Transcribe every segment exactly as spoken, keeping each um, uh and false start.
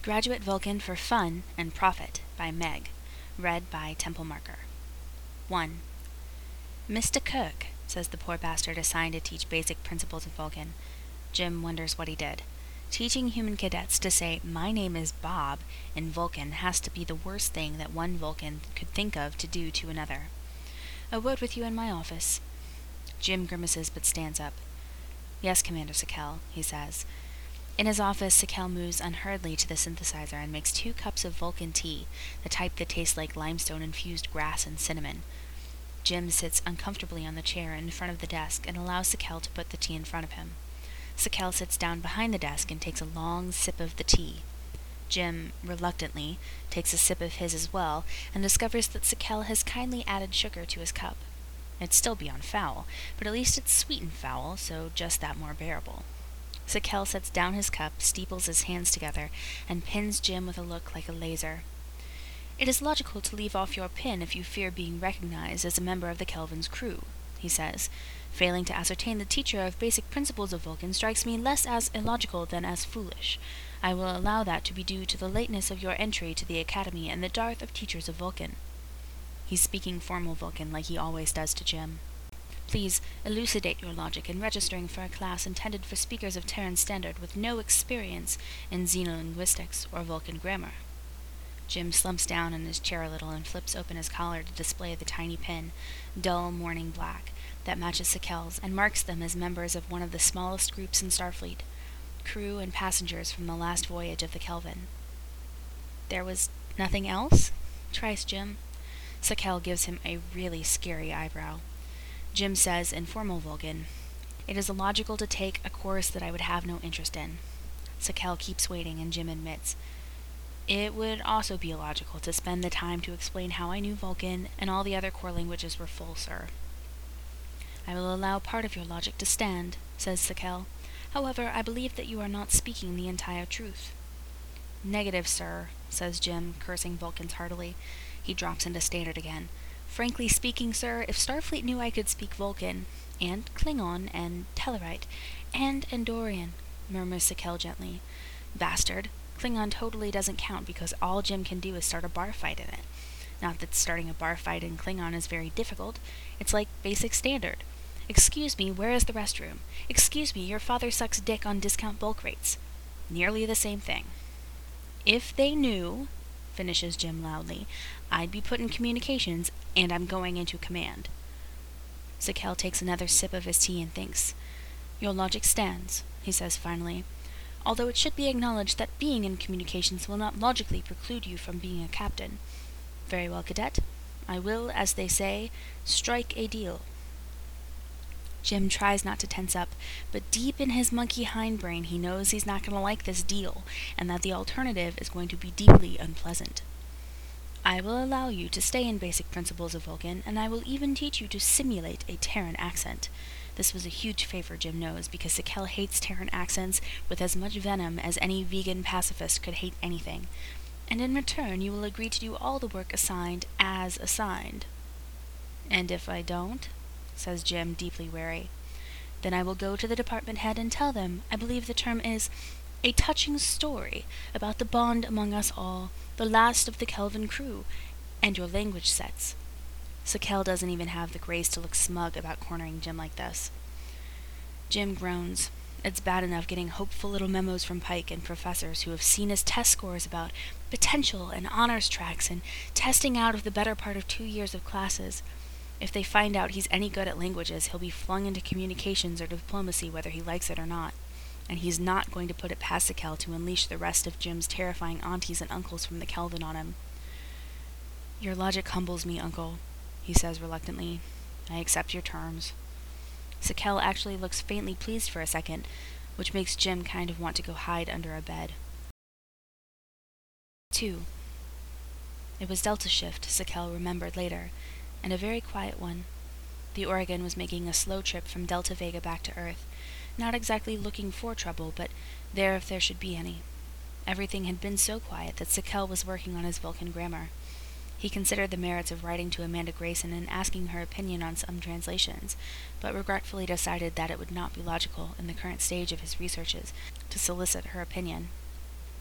Graduate Vulcan for Fun and Profit by Meg. Read by Temple Marker. one. Mister Kirk, says the poor bastard assigned to teach basic principles of Vulcan. Jim wonders what he did. Teaching human cadets to say, "My name is Bob," in Vulcan has to be the worst thing that one Vulcan could think of to do to another. "A word with you in my office." Jim grimaces but stands up. "Yes, Commander Sakel," he says. In his office, Sakel moves unhurriedly to the synthesizer and makes two cups of Vulcan tea, the type that tastes like limestone-infused grass and cinnamon. Jim sits uncomfortably on the chair in front of the desk and allows Sakel to put the tea in front of him. Sakel sits down behind the desk and takes a long sip of the tea. Jim, reluctantly, takes a sip of his as well and discovers that Sakel has kindly added sugar to his cup. It'd still be on foul, but at least it's sweet and foul, so just that more bearable. Sakel sets down his cup, steeples his hands together, and pins Jim with a look like a laser. "It is logical to leave off your pin if you fear being recognized as a member of the Kelvin's crew," he says. "Failing to ascertain the teacher of basic principles of Vulcan strikes me less as illogical than as foolish. I will allow that to be due to the lateness of your entry to the Academy and the dearth of teachers of Vulcan." He's speaking formal Vulcan like he always does to Jim. "Please elucidate your logic in registering for a class intended for speakers of Terran Standard with no experience in xenolinguistics or Vulcan grammar." Jim slumps down in his chair a little and flips open his collar to display the tiny pin, dull morning black, that matches Sakel's and marks them as members of one of the smallest groups in Starfleet, crew and passengers from the last voyage of the Kelvin. "There was nothing else?" tries Jim. Sakel gives him a really scary eyebrow. Jim says in formal Vulcan, "It is illogical to take a course that I would have no interest in." Sakel keeps waiting, and Jim admits, "It would also be illogical to spend the time to explain how I knew Vulcan and all the other core languages were full, sir." "I will allow part of your logic to stand," says Sakel. "However, I believe that you are not speaking the entire truth." "Negative, sir," says Jim, cursing Vulcans heartily. He drops into standard again. "Frankly speaking, sir, if Starfleet knew I could speak Vulcan, and Klingon, and Tellarite, and Andorian," murmurs Sakel gently. "Bastard, Klingon totally doesn't count because all Jim can do is start a bar fight in it. Not that starting a bar fight in Klingon is very difficult. It's like basic standard. Excuse me, where is the restroom? Excuse me, your father sucks dick on discount bulk rates. Nearly the same thing." "If they knew," finishes Jim loudly, "I'd be put in communications, and I'm going into command." Sakel takes another sip of his tea and thinks. "Your logic stands," he says finally, "although it should be acknowledged that being in communications will not logically preclude you from being a captain. Very well, cadet. I will, as they say, strike a deal." Jim tries not to tense up, but deep in his monkey hindbrain he knows he's not going to like this deal, and that the alternative is going to be deeply unpleasant. "I will allow you to stay in basic principles of Vulcan, and I will even teach you to simulate a Terran accent." This was a huge favor, Jim knows, because Sakel hates Terran accents with as much venom as any vegan pacifist could hate anything. "And in return you will agree to do all the work assigned as assigned." "And if I don't?" says Jim, deeply wary. "Then I will go to the department head and tell them, I believe the term is, a touching story about the bond among us all, the last of the Kelvin crew, and your language sets." Sakel doesn't even have the grace to look smug about cornering Jim like this. Jim groans. It's bad enough getting hopeful little memos from Pike and professors who have seen his test scores about potential and honors tracks and testing out of the better part of two years of classes. If they find out he's any good at languages, he'll be flung into communications or diplomacy whether he likes it or not. And he's not going to put it past Sakel to unleash the rest of Jim's terrifying aunties and uncles from the Kelvin on him. "Your logic humbles me, Uncle," he says reluctantly. "I accept your terms." Sakel actually looks faintly pleased for a second, which makes Jim kind of want to go hide under a bed. two. It was Delta shift, Sakel remembered later, and a very quiet one. The Oregon was making a slow trip from Delta Vega back to Earth, not exactly looking for trouble, but there if there should be any. Everything had been so quiet that Sakel was working on his Vulcan grammar. He considered the merits of writing to Amanda Grayson and asking her opinion on some translations, but regretfully decided that it would not be logical in the current stage of his researches to solicit her opinion.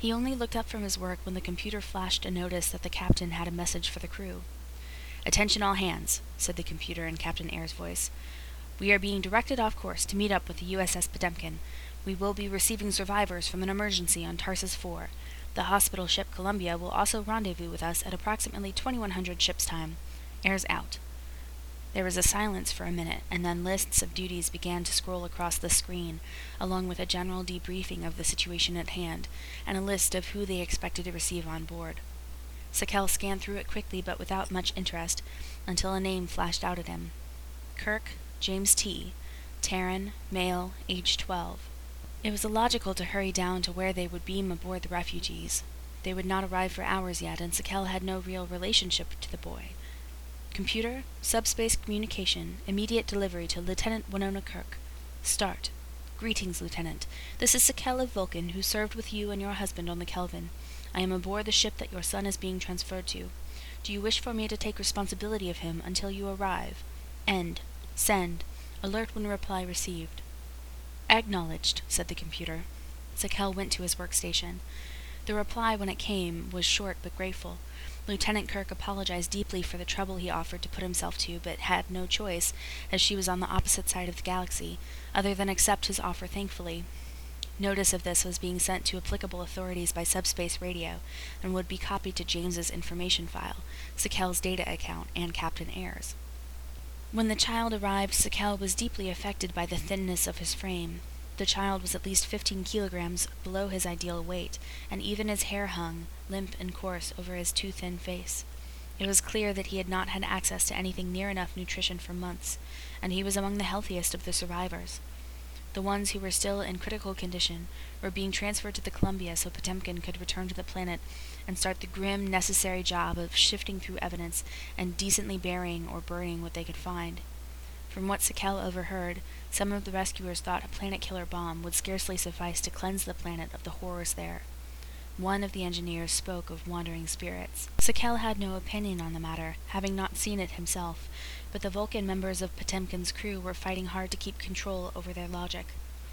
He only looked up from his work when the computer flashed a notice that the captain had a message for the crew. "Attention all hands," said the computer in Captain Ayres' voice. "We are being directed off course to meet up with the U S S Potemkin. We will be receiving survivors from an emergency on Tarsus four. The hospital ship Columbia will also rendezvous with us at approximately twenty-one hundred ship's time. Ayres out." There was a silence for a minute, and then lists of duties began to scroll across the screen, along with a general debriefing of the situation at hand, and a list of who they expected to receive on board. Sakel scanned through it quickly but without much interest, until a name flashed out at him. Kirk, James T., Terran, male, age twelve. It was illogical to hurry down to where they would beam aboard the refugees. They would not arrive for hours yet, and Sakel had no real relationship to the boy. "Computer, subspace communication, immediate delivery to Lieutenant Winona Kirk. Start. Greetings, Lieutenant. This is Sakel of Vulcan, who served with you and your husband on the Kelvin. I am aboard the ship that your son is being transferred to. Do you wish for me to take responsibility of him until you arrive? End. Send. Alert when reply received." "Acknowledged," said the computer. Sakel went to his workstation. The reply, when it came, was short but grateful. Lieutenant Kirk apologized deeply for the trouble he offered to put himself to, but had no choice, as she was on the opposite side of the galaxy, other than accept his offer thankfully. Notice of this was being sent to applicable authorities by subspace radio, and would be copied to James's information file, Sakel's data account, and Captain Ayres. When the child arrived, Sakel was deeply affected by the thinness of his frame. The child was at least fifteen kilograms below his ideal weight, and even his hair hung, limp and coarse, over his too thin face. It was clear that he had not had access to anything near enough nutrition for months, and he was among the healthiest of the survivors. The ones who were still in critical condition were being transferred to the Columbia so Potemkin could return to the planet and start the grim, necessary job of shifting through evidence and decently burying or burning what they could find. From what Sakel overheard, some of the rescuers thought a planet-killer bomb would scarcely suffice to cleanse the planet of the horrors there. One of the engineers spoke of wandering spirits. Sakel had no opinion on the matter, having not seen it himself, but the Vulcan members of Potemkin's crew were fighting hard to keep control over their logic.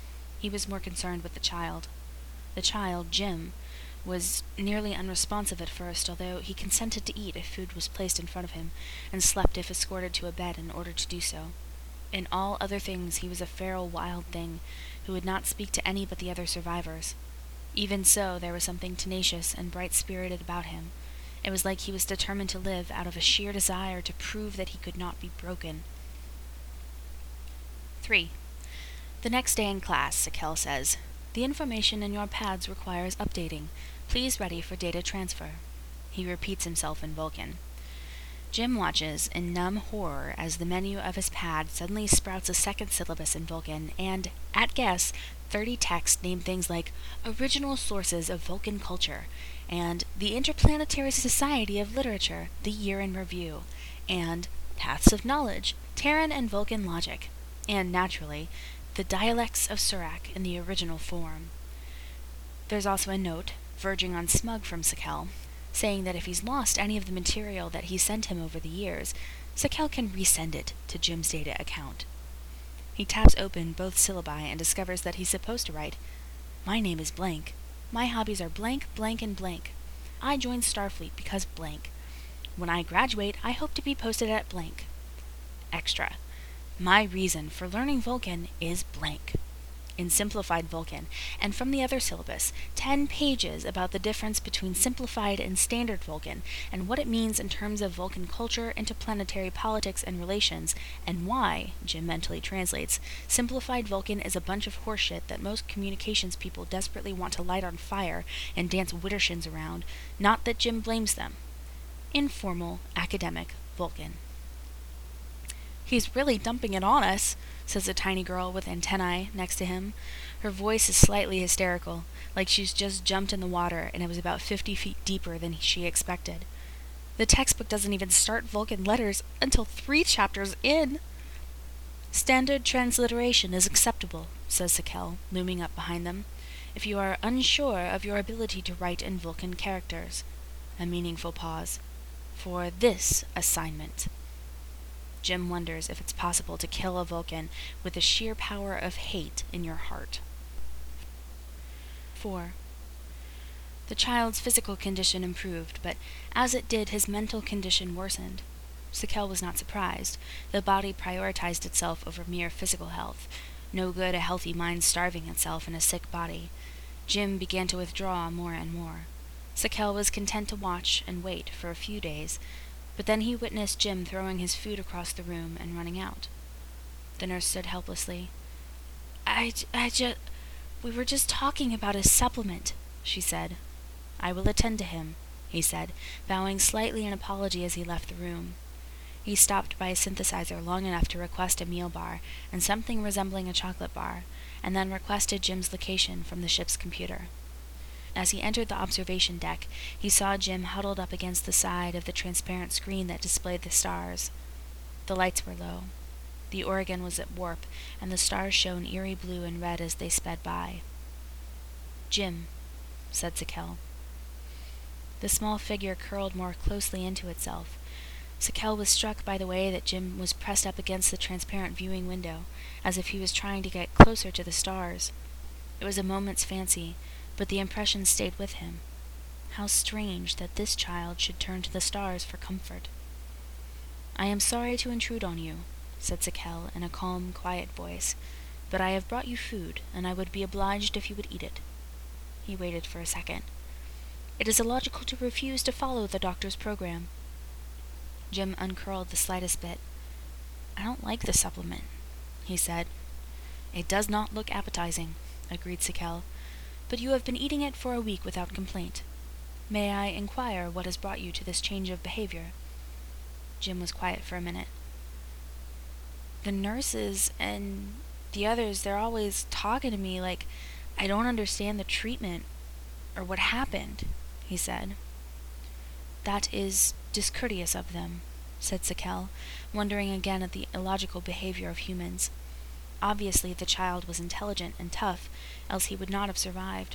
He was more concerned with the child. The child, Jim, was nearly unresponsive at first, although he consented to eat if food was placed in front of him, and slept if escorted to a bed in order to do so. In all other things he was a feral wild thing, who would not speak to any but the other survivors. Even so, there was something tenacious and bright-spirited about him. It was like he was determined to live out of a sheer desire to prove that he could not be broken. three. The next day in class, Sakel says, "The information in your pads requires updating. Please ready for data transfer." He repeats himself in Vulcan. Jim watches in numb horror as the menu of his pad suddenly sprouts a second syllabus in Vulcan and, at guess, thirty texts name things like "Original Sources of Vulcan Culture" and "The Interplanetary Society of Literature, the Year in Review" and "Paths of Knowledge, Terran and Vulcan Logic" and, naturally, "The Dialects of Surak in the Original Form." There's also a note, verging on smug from Sakel, saying that if he's lost any of the material that he sent him over the years, Sakel can resend it to Jim's data account. He taps open both syllabi and discovers that he's supposed to write, "My name is blank. My hobbies are blank, blank, and blank. I joined Starfleet because blank. When I graduate, I hope to be posted at blank. Extra. My reason for learning Vulcan is blank." In simplified Vulcan, and from the other syllabus, ten pages about the difference between simplified and standard Vulcan, and what it means in terms of Vulcan culture, interplanetary politics and relations, and why, Jim mentally translates, simplified Vulcan is a bunch of horseshit that most communications people desperately want to light on fire and dance widdershins around, not that Jim blames them. Informal, academic Vulcan. "He's really dumping it on us," says a tiny girl with antennae next to him. Her voice is slightly hysterical, like she's just jumped in the water and it was about fifty feet deeper than she expected. "The textbook doesn't even start Vulcan letters until three chapters in." "Standard transliteration is acceptable," says Sakel, looming up behind them, "if you are unsure of your ability to write in Vulcan characters." A meaningful pause. "For this assignment." Jim wonders if it's possible to kill a Vulcan with the sheer power of hate in your heart. four. The child's physical condition improved, but as it did, his mental condition worsened. Sakel was not surprised. The body prioritized itself over mere physical health. No good a healthy mind starving itself in a sick body. Jim began to withdraw more and more. Sakel was content to watch and wait for a few days, but then he witnessed Jim throwing his food across the room and running out. The nurse stood helplessly. I, I just... We were just talking about his supplement, she said. I will attend to him, he said, bowing slightly in apology as he left the room. He stopped by a synthesizer long enough to request a meal bar and something resembling a chocolate bar, and then requested Jim's location from the ship's computer. As he entered the observation deck, he saw Jim huddled up against the side of the transparent screen that displayed the stars. The lights were low. The Oregon was at warp, and the stars shone eerie blue and red as they sped by. Jim, said Sakel. The small figure curled more closely into itself. Sakel was struck by the way that Jim was pressed up against the transparent viewing window, as if he was trying to get closer to the stars. It was a moment's fancy, but the impression stayed with him. How strange that this child should turn to the stars for comfort. I am sorry to intrude on you, said Sakel in a calm, quiet voice, but I have brought you food, and I would be obliged if you would eat it. He waited for a second. It is illogical to refuse to follow the doctor's program. Jim uncurled the slightest bit. I don't like the supplement, he said. It does not look appetizing, agreed Sakel, but you have been eating it for a week without complaint. May I inquire what has brought you to this change of behavior? Jim was quiet for a minute. The nurses and the others, they're always talking to me like I don't understand the treatment or what happened, he said. That is discourteous of them, said Sakel, wondering again at the illogical behavior of humans. Obviously the child was intelligent and tough, else he would not have survived.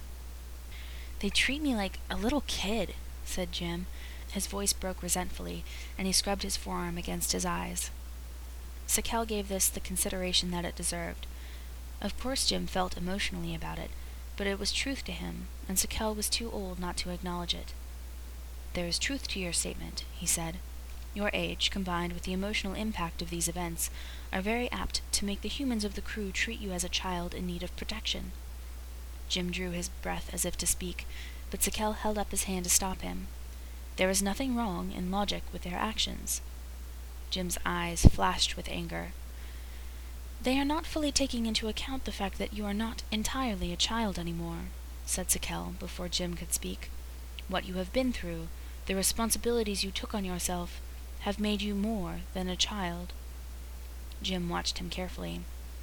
They treat me like a little kid, said Jim. His voice broke resentfully, and he scrubbed his forearm against his eyes. Sakel gave this the consideration that it deserved. Of course Jim felt emotionally about it, but it was truth to him, and Sakel was too old not to acknowledge it. There is truth to your statement, he said. Your age, combined with the emotional impact of these events, are very apt to make the humans of the crew treat you as a child in need of protection. Jim drew his breath as if to speak, but Sakel held up his hand to stop him. There is nothing wrong in logic with their actions. Jim's eyes flashed with anger. They are not fully taking into account the fact that you are not entirely a child anymore, said Sakel before Jim could speak. What you have been through, the responsibilities you took on yourself, have made you more than a child. Jim watched him carefully.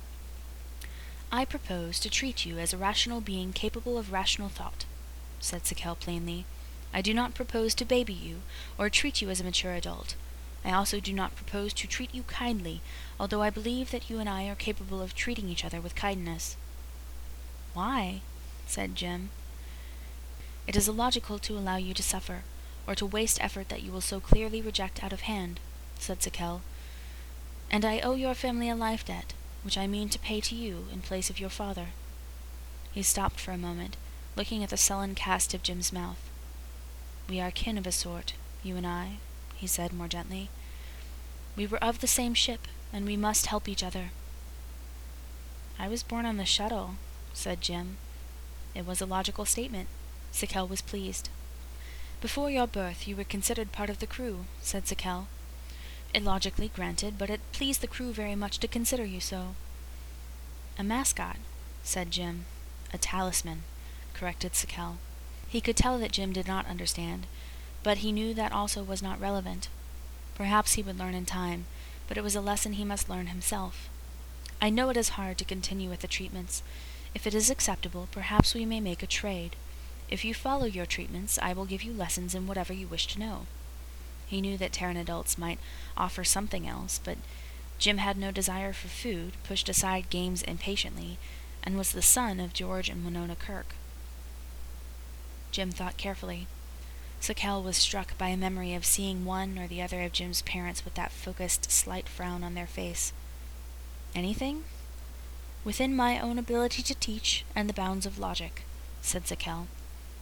I propose to treat you as a rational being capable of rational thought, said Sakel plainly. I do not propose to baby you, or treat you as a mature adult. I also do not propose to treat you kindly, although I believe that you and I are capable of treating each other with kindness. Why? Said Jim. It is illogical to allow you to suffer, or to waste effort that you will so clearly reject out of hand, said Sakel. And I owe your family a life debt, which I mean to pay to you in place of your father. He stopped for a moment, looking at the sullen cast of Jim's mouth. We are kin of a sort, you and I, he said more gently. We were of the same ship, and we must help each other. I was born on the shuttle, said Jim. It was a logical statement. Sakel was pleased. Before your birth you were considered part of the crew, said Sakel. Illogically granted, but it pleased the crew very much to consider you so. A mascot, said Jim. A talisman, corrected Sakel. He could tell that Jim did not understand, but he knew that also was not relevant. Perhaps he would learn in time, but it was a lesson he must learn himself. I know it is hard to continue with the treatments. If it is acceptable, perhaps we may make a trade. If you follow your treatments, I will give you lessons in whatever you wish to know. He knew that Terran adults might offer something else, but Jim had no desire for food, pushed aside games impatiently, and was the son of George and Winona Kirk. Jim thought carefully. Sakel was struck by a memory of seeing one or the other of Jim's parents with that focused, slight frown on their face. Anything? Within my own ability to teach and the bounds of logic, said Sakel.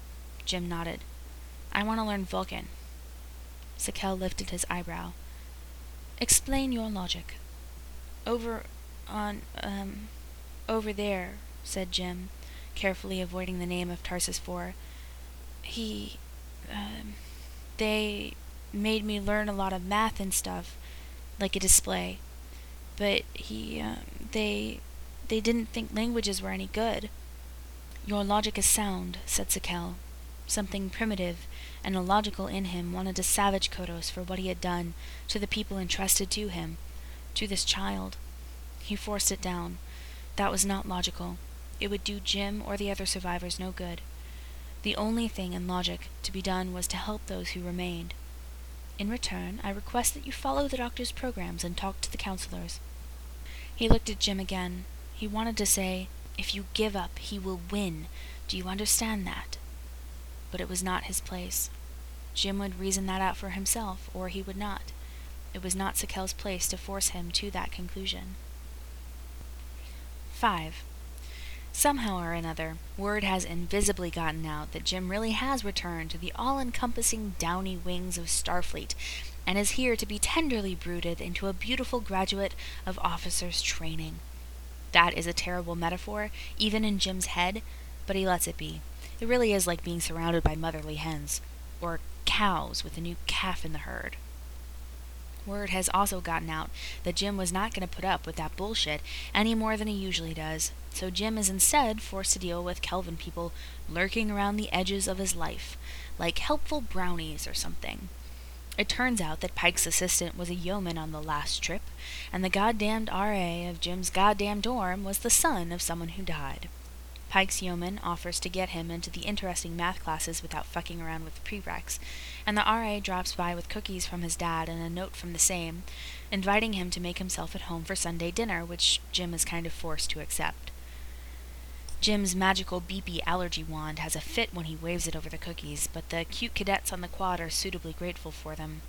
Jim nodded. I want to learn Vulcan. Sakel lifted his eyebrow. Explain your logic. Over on, um, over there, said Jim, carefully avoiding the name of Tarsus four. He, um, they made me learn a lot of math and stuff, like a display. But he, um, they, they didn't think languages were any good. Your logic is sound, said Sakel. Something primitive and illogical in him wanted to savage Kodos for what he had done to the people entrusted to him, to this child. He forced it down. That was not logical. It would do Jim or the other survivors no good. The only thing in logic to be done was to help those who remained. In return, I request that you follow the doctor's programs and talk to the counselors. He looked at Jim again. He wanted to say, if you give up, he will win. Do you understand that? But it was not his place. Jim would reason that out for himself, or he would not. It was not Sakel's place to force him to that conclusion. five. Somehow or another, word has invisibly gotten out that Jim really has returned to the all-encompassing downy wings of Starfleet, and is here to be tenderly brooded into a beautiful graduate of officers' training. That is a terrible metaphor, even in Jim's head, but he lets it be. It really is like being surrounded by motherly hens, or cows with a new calf in the herd. Word has also gotten out that Jim was not going to put up with that bullshit any more than he usually does, so Jim is instead forced to deal with Kelvin people lurking around the edges of his life, like helpful brownies or something. It turns out that Pike's assistant was a yeoman on the last trip, and the goddamned R A of Jim's goddamn dorm was the son of someone who died. Pike's yeoman offers to get him into the interesting math classes without fucking around with the prereqs, and the R A drops by with cookies from his dad and a note from the same, inviting him to make himself at home for Sunday dinner, which Jim is kind of forced to accept. Jim's magical beepy allergy wand has a fit when he waves it over the cookies, but the cute cadets on the quad are suitably grateful for them.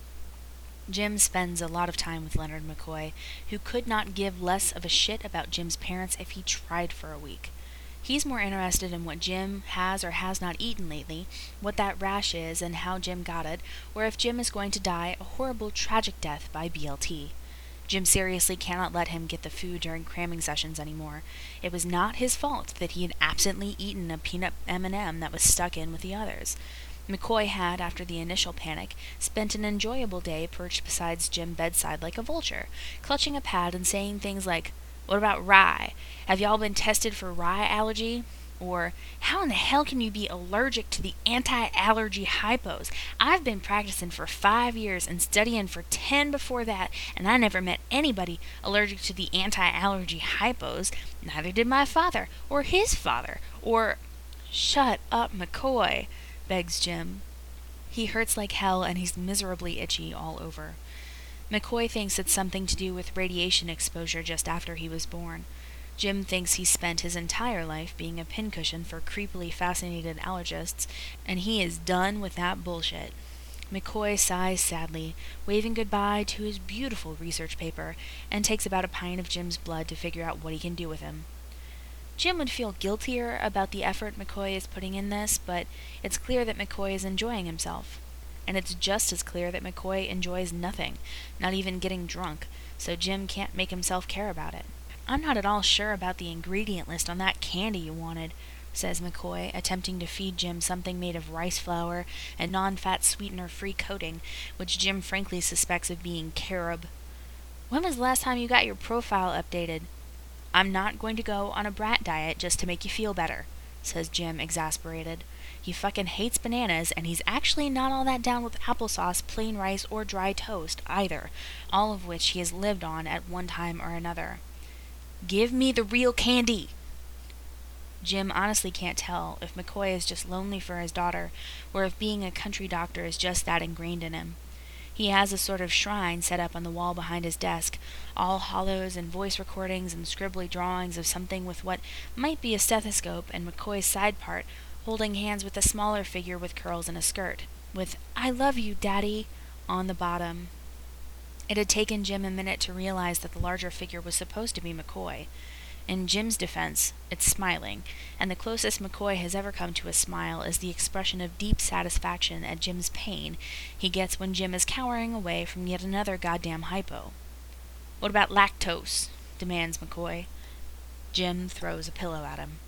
Jim spends a lot of time with Leonard McCoy, who could not give less of a shit about Jim's parents if he tried for a week. He's more interested in what Jim has or has not eaten lately, what that rash is and how Jim got it, or if Jim is going to die a horrible tragic death by B L T. Jim seriously cannot let him get the food during cramming sessions anymore. It was not his fault that he had absently eaten a peanut M and M that was stuck in with the others. McCoy had, after the initial panic, spent an enjoyable day perched beside Jim's bedside like a vulture, clutching a pad and saying things like, "What about rye? Have y'all been tested for rye allergy?" Or, "How in the hell can you be allergic to the anti-allergy hypos? I've been practicing for five years and studying for ten before that, and I never met anybody allergic to the anti-allergy hypos. Neither did my father, or his father, or—" "Shut up, McCoy," begs Jim. He hurts like hell and he's miserably itchy all over. McCoy thinks it's something to do with radiation exposure just after he was born. Jim thinks he spent his entire life being a pincushion for creepily fascinated allergists, and he is done with that bullshit. McCoy sighs sadly, waving goodbye to his beautiful research paper, and takes about a pint of Jim's blood to figure out what he can do with him. Jim would feel guiltier about the effort McCoy is putting in this, but it's clear that McCoy is enjoying himself. And it's just as clear that McCoy enjoys nothing, not even getting drunk, so Jim can't make himself care about it. "I'm not at all sure about the ingredient list on that candy you wanted," says McCoy, attempting to feed Jim something made of rice flour and non-fat sweetener-free coating, which Jim frankly suspects of being carob. "When was the last time you got your profile updated?" "I'm not going to go on a brat diet just to make you feel better," says Jim, exasperated. He fucking hates bananas, and he's actually not all that down with applesauce, plain rice, or dry toast, either, all of which he has lived on at one time or another. "Give me the real candy!" Jim honestly can't tell if McCoy is just lonely for his daughter, or if being a country doctor is just that ingrained in him. He has a sort of shrine set up on the wall behind his desk, all hollows and voice recordings and scribbly drawings of something with what might be a stethoscope and McCoy's side part, holding hands with a smaller figure with curls and a skirt, with "I love you, Daddy," on the bottom. It had taken Jim a minute to realize that the larger figure was supposed to be McCoy. In Jim's defense, it's smiling, and the closest McCoy has ever come to a smile is the expression of deep satisfaction at Jim's pain he gets when Jim is cowering away from yet another goddamn hypo. "What about lactose?" demands McCoy. Jim throws a pillow at him.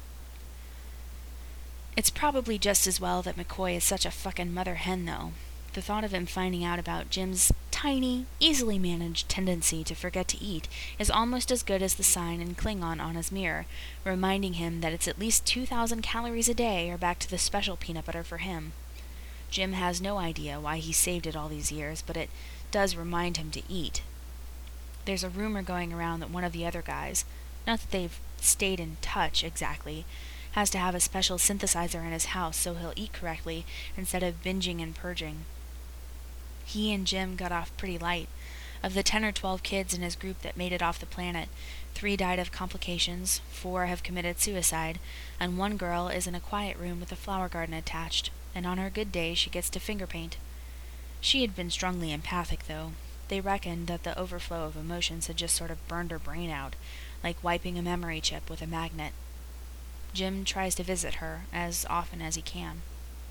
It's probably just as well that McCoy is such a fucking mother hen, though. The thought of him finding out about Jim's tiny, easily managed tendency to forget to eat is almost as good as the sign in Klingon on his mirror, reminding him that it's at least two thousand calories a day or back to the special peanut butter for him. Jim has no idea why he saved it all these years, but it does remind him to eat. There's a rumor going around that one of the other guys, not that they've stayed in touch exactly, has to have a special synthesizer in his house so he'll eat correctly instead of binging and purging. He and Jim got off pretty light. Of the ten or twelve kids in his group that made it off the planet, three died of complications, four have committed suicide, and one girl is in a quiet room with a flower garden attached, and on her good day she gets to finger paint. She had been strongly empathic, though. They reckoned that the overflow of emotions had just sort of burned her brain out, like wiping a memory chip with a magnet. Jim tries to visit her as often as he can.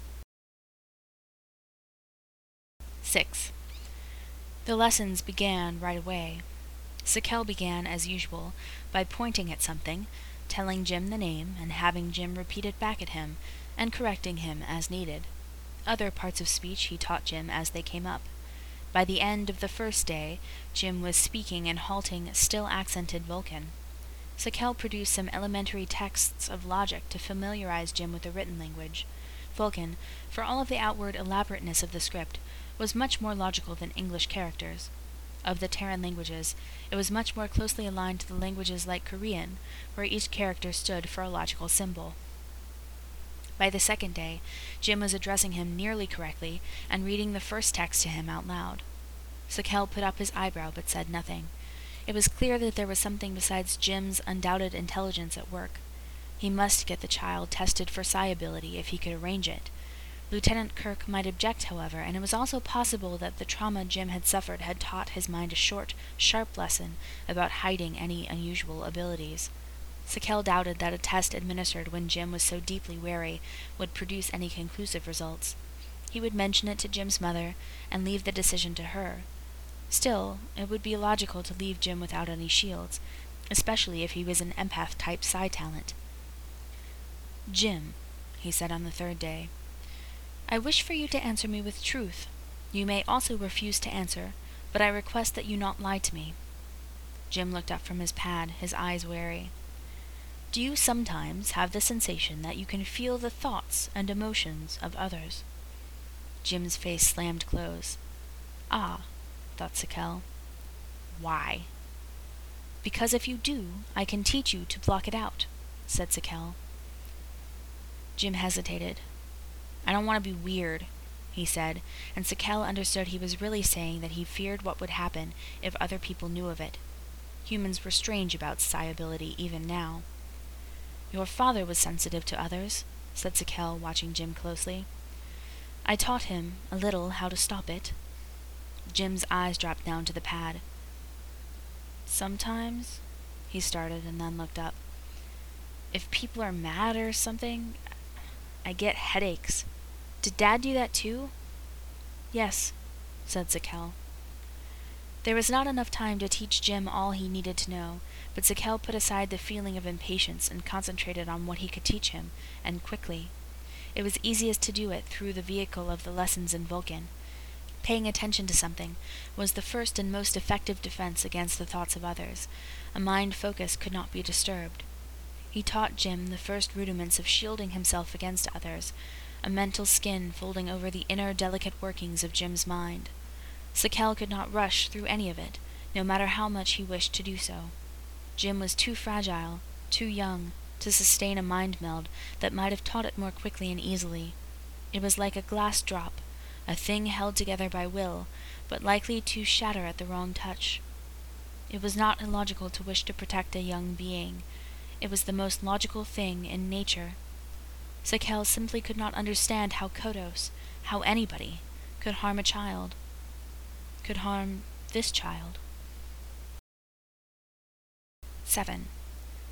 Six. The lessons began right away. Sakel began, as usual, by pointing at something, telling Jim the name, and having Jim repeat it back at him, and correcting him as needed. Other parts of speech he taught Jim as they came up. By the end of the first day, Jim was speaking in halting, still-accented Vulcan. Sakel produced some elementary texts of logic to familiarize Jim with the written language. Vulcan, for all of the outward elaborateness of the script, was much more logical than English characters. Of the Terran languages, it was much more closely aligned to the languages like Korean, where each character stood for a logical symbol. By the second day, Jim was addressing him nearly correctly and reading the first text to him out loud. Sakel put up his eyebrow but said nothing. It was clear that there was something besides Jim's undoubted intelligence at work. He must get the child tested for psi ability if he could arrange it. Lieutenant Kirk might object, however, and it was also possible that the trauma Jim had suffered had taught his mind a short, sharp lesson about hiding any unusual abilities. Sakel doubted that a test administered when Jim was so deeply wary would produce any conclusive results. He would mention it to Jim's mother and leave the decision to her. Still, it would be illogical to leave Jim without any shields, especially if he was an empath-type psi talent. "Jim," he said on the third day, "I wish for you to answer me with truth. You may also refuse to answer, but I request that you not lie to me." Jim looked up from his pad, his eyes wary. "Do you sometimes have the sensation that you can feel the thoughts and emotions of others?" Jim's face slammed close. "Ah," thought Sakel. "Why?" "Because if you do, I can teach you to block it out," said Sakel. Jim hesitated. "I don't want to be weird," he said, and Sakel understood he was really saying that he feared what would happen if other people knew of it. Humans were strange about psi ability even now. "Your father was sensitive to others," said Sakel, watching Jim closely. "I taught him, a little, how to stop it." Jim's eyes dropped down to the pad. "Sometimes," he started and then looked up. "If people are mad or something, I get headaches. Did Dad do that too?" "Yes," said Sakel. There was not enough time to teach Jim all he needed to know, but Sakel put aside the feeling of impatience and concentrated on what he could teach him, and quickly. It was easiest to do it through the vehicle of the lessons in Vulcan. Paying attention to something was the first and most effective defense against the thoughts of others. A mind focus could not be disturbed. He taught Jim the first rudiments of shielding himself against others, a mental skin folding over the inner delicate workings of Jim's mind. Sakel could not rush through any of it, no matter how much he wished to do so. Jim was too fragile, too young, to sustain a mind meld that might have taught it more quickly and easily. It was like a glass drop, a thing held together by will, but likely to shatter at the wrong touch. It was not illogical to wish to protect a young being. It was the most logical thing in nature. Sakel simply could not understand how Kodos, how anybody, could harm a child. Could harm this child. Seven.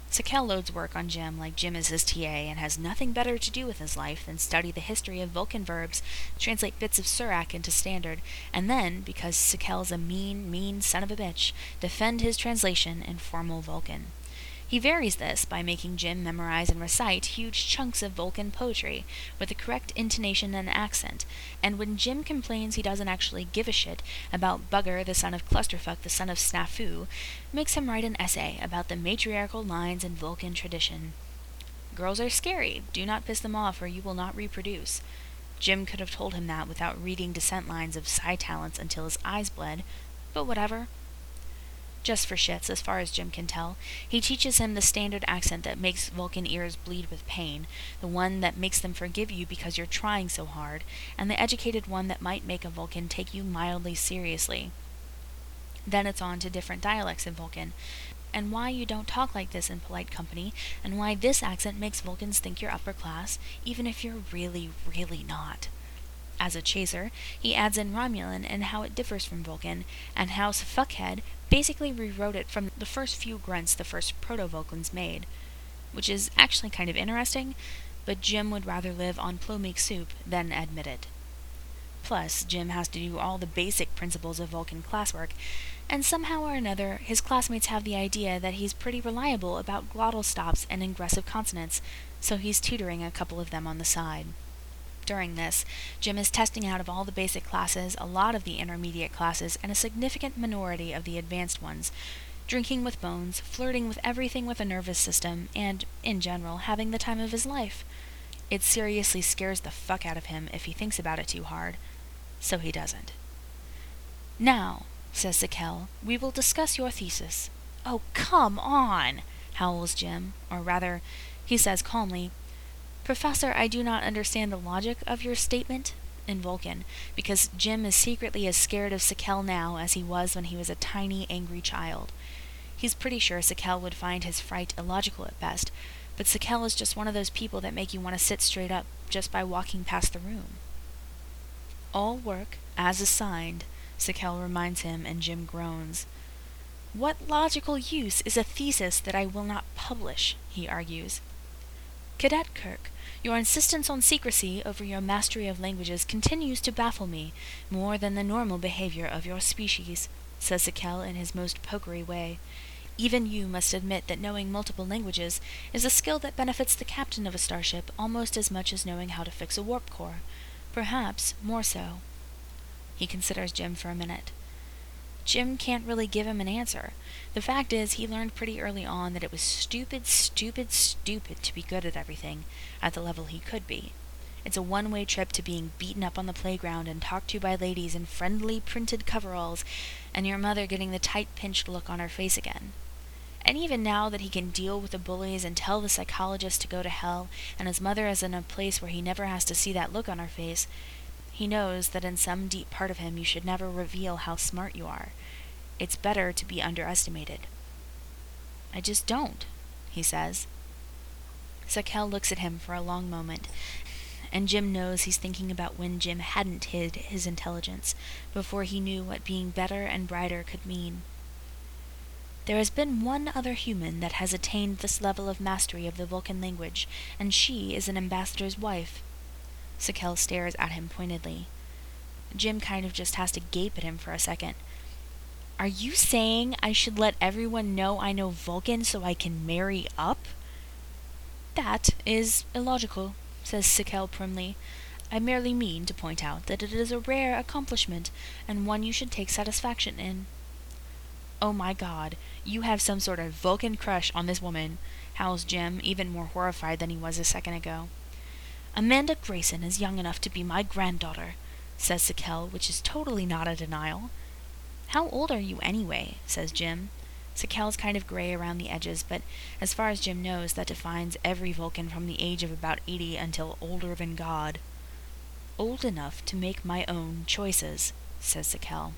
Sakel loads work on Jim like Jim is his T A and has nothing better to do with his life than study the history of Vulcan verbs, translate bits of Surak into Standard, and then, because Sakel's a mean, mean son of a bitch, defend his translation in formal Vulcan. He varies this by making Jim memorize and recite huge chunks of Vulcan poetry with the correct intonation and accent, and when Jim complains he doesn't actually give a shit about Bugger, the son of Clusterfuck, the son of Snafu, makes him write an essay about the matriarchal lines in Vulcan tradition. Girls are scary. Do not piss them off or you will not reproduce. Jim could have told him that without reading descent lines of psi talents until his eyes bled, but whatever. Just for shits, as far as Jim can tell, he teaches him the standard accent that makes Vulcan ears bleed with pain, the one that makes them forgive you because you're trying so hard, and the educated one that might make a Vulcan take you mildly seriously. Then it's on to different dialects in Vulcan, and why you don't talk like this in polite company, and why this accent makes Vulcans think you're upper class, even if you're really, really not. As a chaser, he adds in Romulan and how it differs from Vulcan, and how Fuckhead basically rewrote it from the first few grunts the first proto-Vulcans made, which is actually kind of interesting, but Jim would rather live on plomeek soup than admit it. Plus, Jim has to do all the basic principles of Vulcan classwork, and somehow or another, his classmates have the idea that he's pretty reliable about glottal stops and ingressive consonants, so he's tutoring a couple of them on the side. During this, Jim is testing out of all the basic classes, a lot of the intermediate classes, and a significant minority of the advanced ones, drinking with bones, flirting with everything with a nervous system, and, in general, having the time of his life. It seriously scares the fuck out of him if he thinks about it too hard, so he doesn't. Now, says Sakel, we will discuss your thesis. Oh, come on, howls Jim, or rather, he says calmly, Professor, I do not understand the logic of your statement, in Vulcan, because Jim is secretly as scared of Sakel now as he was when he was a tiny, angry child. He's pretty sure Sakel would find his fright illogical at best, but Sakel is just one of those people that make you want to sit straight up just by walking past the room. All work, as assigned, Sakel reminds him, and Jim groans. What logical use is a thesis that I will not publish, he argues. Cadet Kirk, your insistence on secrecy over your mastery of languages continues to baffle me more than the normal behavior of your species, says Sakel in his most pokery way. Even you must admit that knowing multiple languages is a skill that benefits the captain of a starship almost as much as knowing how to fix a warp core. Perhaps more so. He considers Jim for a minute. Jim can't really give him an answer. The fact is, he learned pretty early on that it was stupid, stupid, stupid to be good at everything, at the level he could be. It's a one-way trip to being beaten up on the playground and talked to by ladies in friendly printed coveralls, and your mother getting the tight-pinched look on her face again. And even now that he can deal with the bullies and tell the psychologist to go to hell, and his mother is in a place where he never has to see that look on her face, he knows that in some deep part of him you should never reveal how smart you are. It's better to be underestimated. I just don't, he says. Sakel looks at him for a long moment, and Jim knows he's thinking about when Jim hadn't hid his intelligence, before he knew what being better and brighter could mean. There has been one other human that has attained this level of mastery of the Vulcan language, and she is an ambassador's wife. Sakel stares at him pointedly. Jim kind of just has to gape at him for a second. Are you saying I should let everyone know I know Vulcan so I can marry up? That is illogical, says Sakel primly. I merely mean to point out that it is a rare accomplishment, and one you should take satisfaction in. Oh my god, you have some sort of Vulcan crush on this woman, howls Jim, even more horrified than he was a second ago. Amanda Grayson is young enough to be my granddaughter, says Sakel, which is totally not a denial. How old are you anyway, says Jim. Sakel's kind of gray around the edges, but as far as Jim knows, that defines every Vulcan from the age of about eighty until older than God. Old enough to make my own choices, says Sakel.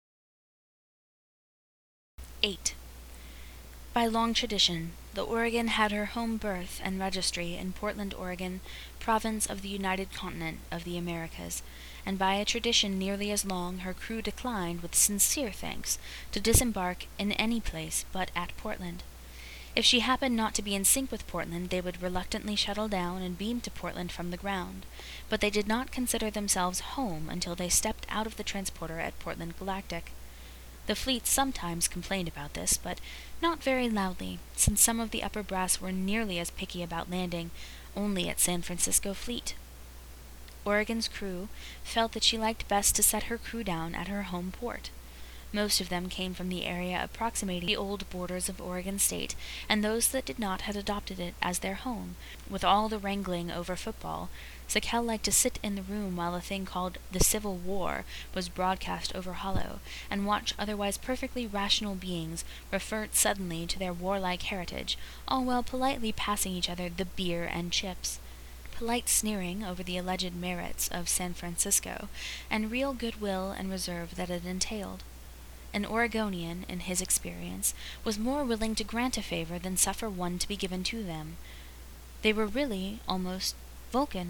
eight. By long tradition, the Oregon had her home birth and registry in Portland, Oregon, province of the United Continent of the Americas, and by a tradition nearly as long, her crew declined, with sincere thanks, to disembark in any place but at Portland. If she happened not to be in sync with Portland, they would reluctantly shuttle down and beam to Portland from the ground. But they did not consider themselves home until they stepped out of the transporter at Portland Galactic. The fleet sometimes complained about this, but not very loudly, since some of the upper brass were nearly as picky about landing only at San Francisco Fleet. Oregon's crew felt that she liked best to set her crew down at her home port. Most of them came from the area approximating the old borders of Oregon State, and those that did not had adopted it as their home. With all the wrangling over football, Sakel liked to sit in the room while a thing called the Civil War was broadcast over Hollow, and watch otherwise perfectly rational beings revert suddenly to their warlike heritage, all while politely passing each other the beer and chips. Polite sneering over the alleged merits of San Francisco, and real goodwill and reserve that it entailed. An Oregonian, in his experience, was more willing to grant a favor than suffer one to be given to them. They were really almost Vulcan.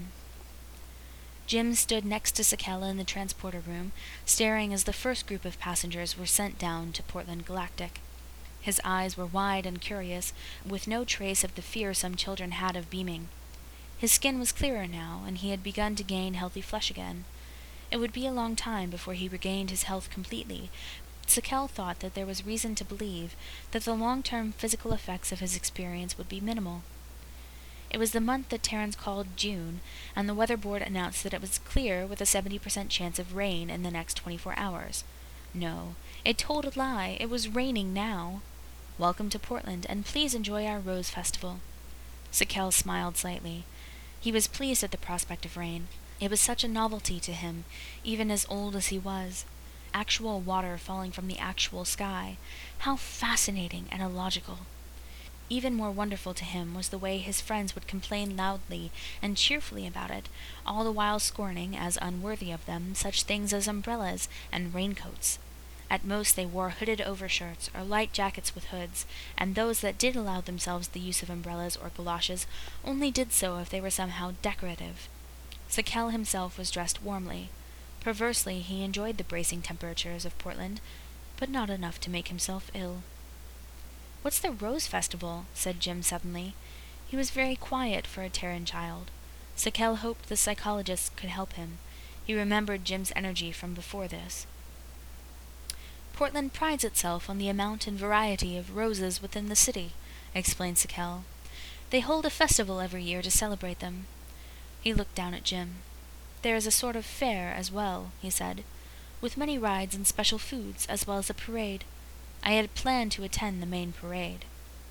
Jim stood next to Sakella in the transporter room, staring as the first group of passengers were sent down to Portland Galactic. His eyes were wide and curious, with no trace of the fear some children had of beaming. His skin was clearer now, and he had begun to gain healthy flesh again. It would be a long time before he regained his health completely. Sakel thought that there was reason to believe that the long-term physical effects of his experience would be minimal. It was the month that Terrence called June, and the weather board announced that it was clear with a seventy percent chance of rain in the next twenty-four hours. No, it told a lie. It was raining now. Welcome to Portland, and please enjoy our Rose Festival. Sakel smiled slightly. He was pleased at the prospect of rain. It was such a novelty to him, even as old as he was. Actual water falling from the actual sky. How fascinating and illogical. Even more wonderful to him was the way his friends would complain loudly and cheerfully about it, all the while scorning, as unworthy of them, such things as umbrellas and raincoats. At most they wore hooded overshirts or light jackets with hoods, and those that did allow themselves the use of umbrellas or galoshes only did so if they were somehow decorative. Sakel himself was dressed warmly. Perversely, he enjoyed the bracing temperatures of Portland, but not enough to make himself ill. "What's the Rose Festival?" said Jim suddenly. He was very quiet for a Terran child. Sakel hoped the psychologist could help him. He remembered Jim's energy from before this. "Portland prides itself on the amount and variety of roses within the city," explained Sakel. "They hold a festival every year to celebrate them." He looked down at Jim. "There is a sort of fair as well," he said, "with many rides and special foods, as well as a parade. I had planned to attend the main parade."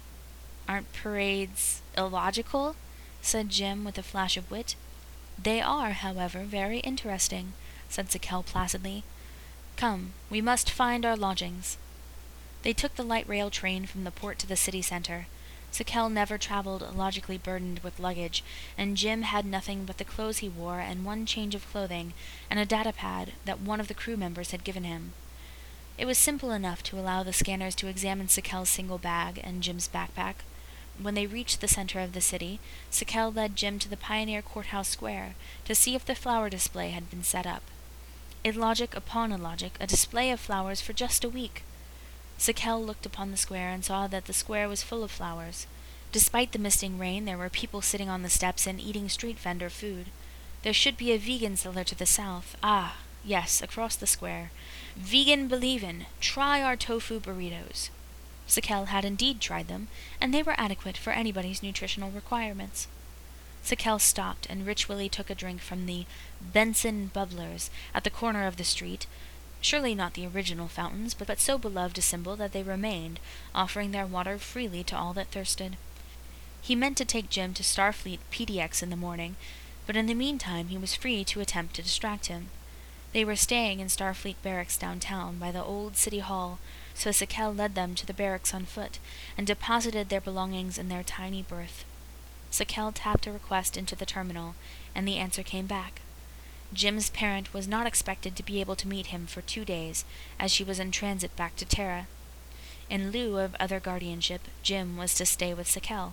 "Aren't parades illogical?" said Jim with a flash of wit. "They are, however, very interesting," said Sakel placidly. "Come, we must find our lodgings." They took the light rail train from the port to the city center. Sakel never traveled illogically burdened with luggage, and Jim had nothing but the clothes he wore and one change of clothing and a datapad that one of the crew members had given him. It was simple enough to allow the scanners to examine Sakel's single bag and Jim's backpack. When they reached the center of the city, Sakel led Jim to the Pioneer Courthouse Square to see if the flower display had been set up. Illogic upon illogic, a display of flowers for just a week. Sakel looked upon the square and saw that the square was full of flowers. Despite the misting rain, there were people sitting on the steps and eating street vendor food. There should be a vegan seller to the south. Ah, yes, across the square. "Vegan believin', try our tofu burritos." Sakel had indeed tried them, and they were adequate for anybody's nutritional requirements. Sakel stopped and ritually took a drink from the Benson Bubblers at the corner of the street. Surely not the original fountains, but, but so beloved a symbol that they remained, offering their water freely to all that thirsted. He meant to take Jim to Starfleet P D X in the morning, but in the meantime he was free to attempt to distract him. They were staying in Starfleet barracks downtown by the old city hall, so Sakel led them to the barracks on foot and deposited their belongings in their tiny berth. Sakel tapped a request into the terminal, and the answer came back. Jim's parent was not expected to be able to meet him for two days, as she was in transit back to Terra. In lieu of other guardianship, Jim was to stay with Sakel.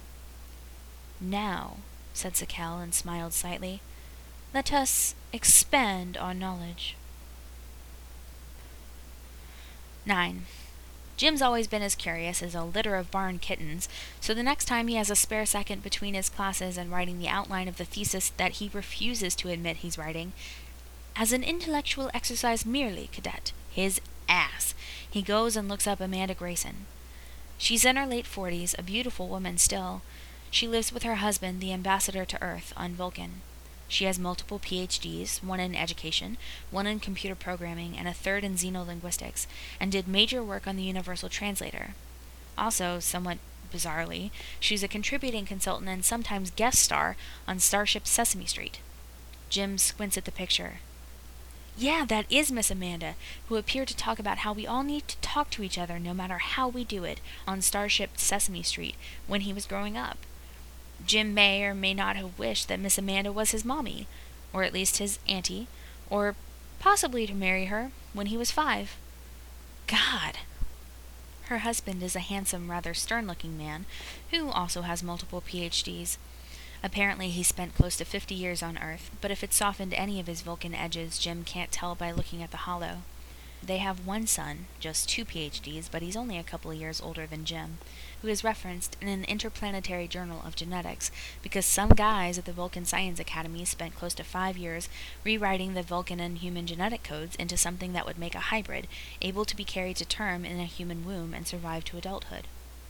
"Now," said Sakel and smiled slightly, "let us expand our knowledge." nine. Jim's always been as curious as a litter of barn kittens, so the next time he has a spare second between his classes and writing the outline of the thesis that he refuses to admit he's writing, as an intellectual exercise merely, cadet, his ass, he goes and looks up Amanda Grayson. She's in her late forties, a beautiful woman still. She lives with her husband, the ambassador to Earth, on Vulcan. She has multiple P H Ds, one in education, one in computer programming, and a third in xenolinguistics, and did major work on the Universal Translator. Also, somewhat bizarrely, she's a contributing consultant and sometimes guest star on Starship Sesame Street. Jim squints at the picture. Yeah, that is Miss Amanda, who appeared to talk about how we all need to talk to each other no matter how we do it on Starship Sesame Street when he was growing up. Jim may or may not have wished that Miss Amanda was his mommy, or at least his auntie, or possibly to marry her when he was five. God! Her husband is a handsome, rather stern-looking man, who also has multiple P H Ds. Apparently he spent close to fifty years on Earth, but if it softened any of his Vulcan edges, Jim can't tell by looking at the holo. They have one son, just two P H Ds, but he's only a couple of years older than Jim, who is referenced in an interplanetary journal of genetics because some guys at the Vulcan Science Academy spent close to five years rewriting the Vulcan and human genetic codes into something that would make a hybrid, able to be carried to term in a human womb and survive to adulthood.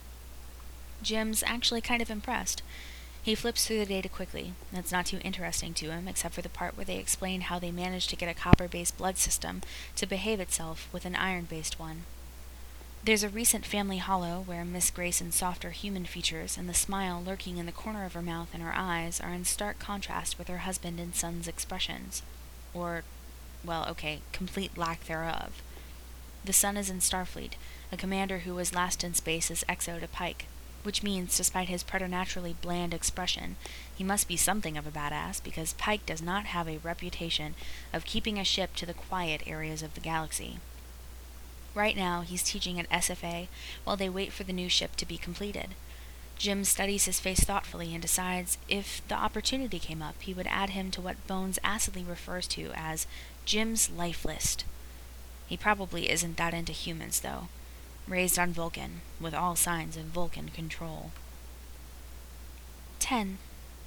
Jim's actually kind of impressed. He flips through the data quickly. It's not too interesting to him, except for the part where they explain how they managed to get a copper-based blood system to behave itself with an iron-based one. There's a recent family holo where Miss Grayson's softer human features and the smile lurking in the corner of her mouth and her eyes are in stark contrast with her husband and son's expressions. Or, well, okay, complete lack thereof. The son is in Starfleet, a commander who was last in space as Exo to Pike. Which means, despite his preternaturally bland expression, he must be something of a badass, because Pike does not have a reputation of keeping a ship to the quiet areas of the galaxy. Right now, he's teaching at S F A while they wait for the new ship to be completed. Jim studies his face thoughtfully and decides if the opportunity came up, he would add him to what Bones acidly refers to as Jim's life list. He probably isn't that into humans, though. Raised on Vulcan, with all signs of Vulcan control. ten.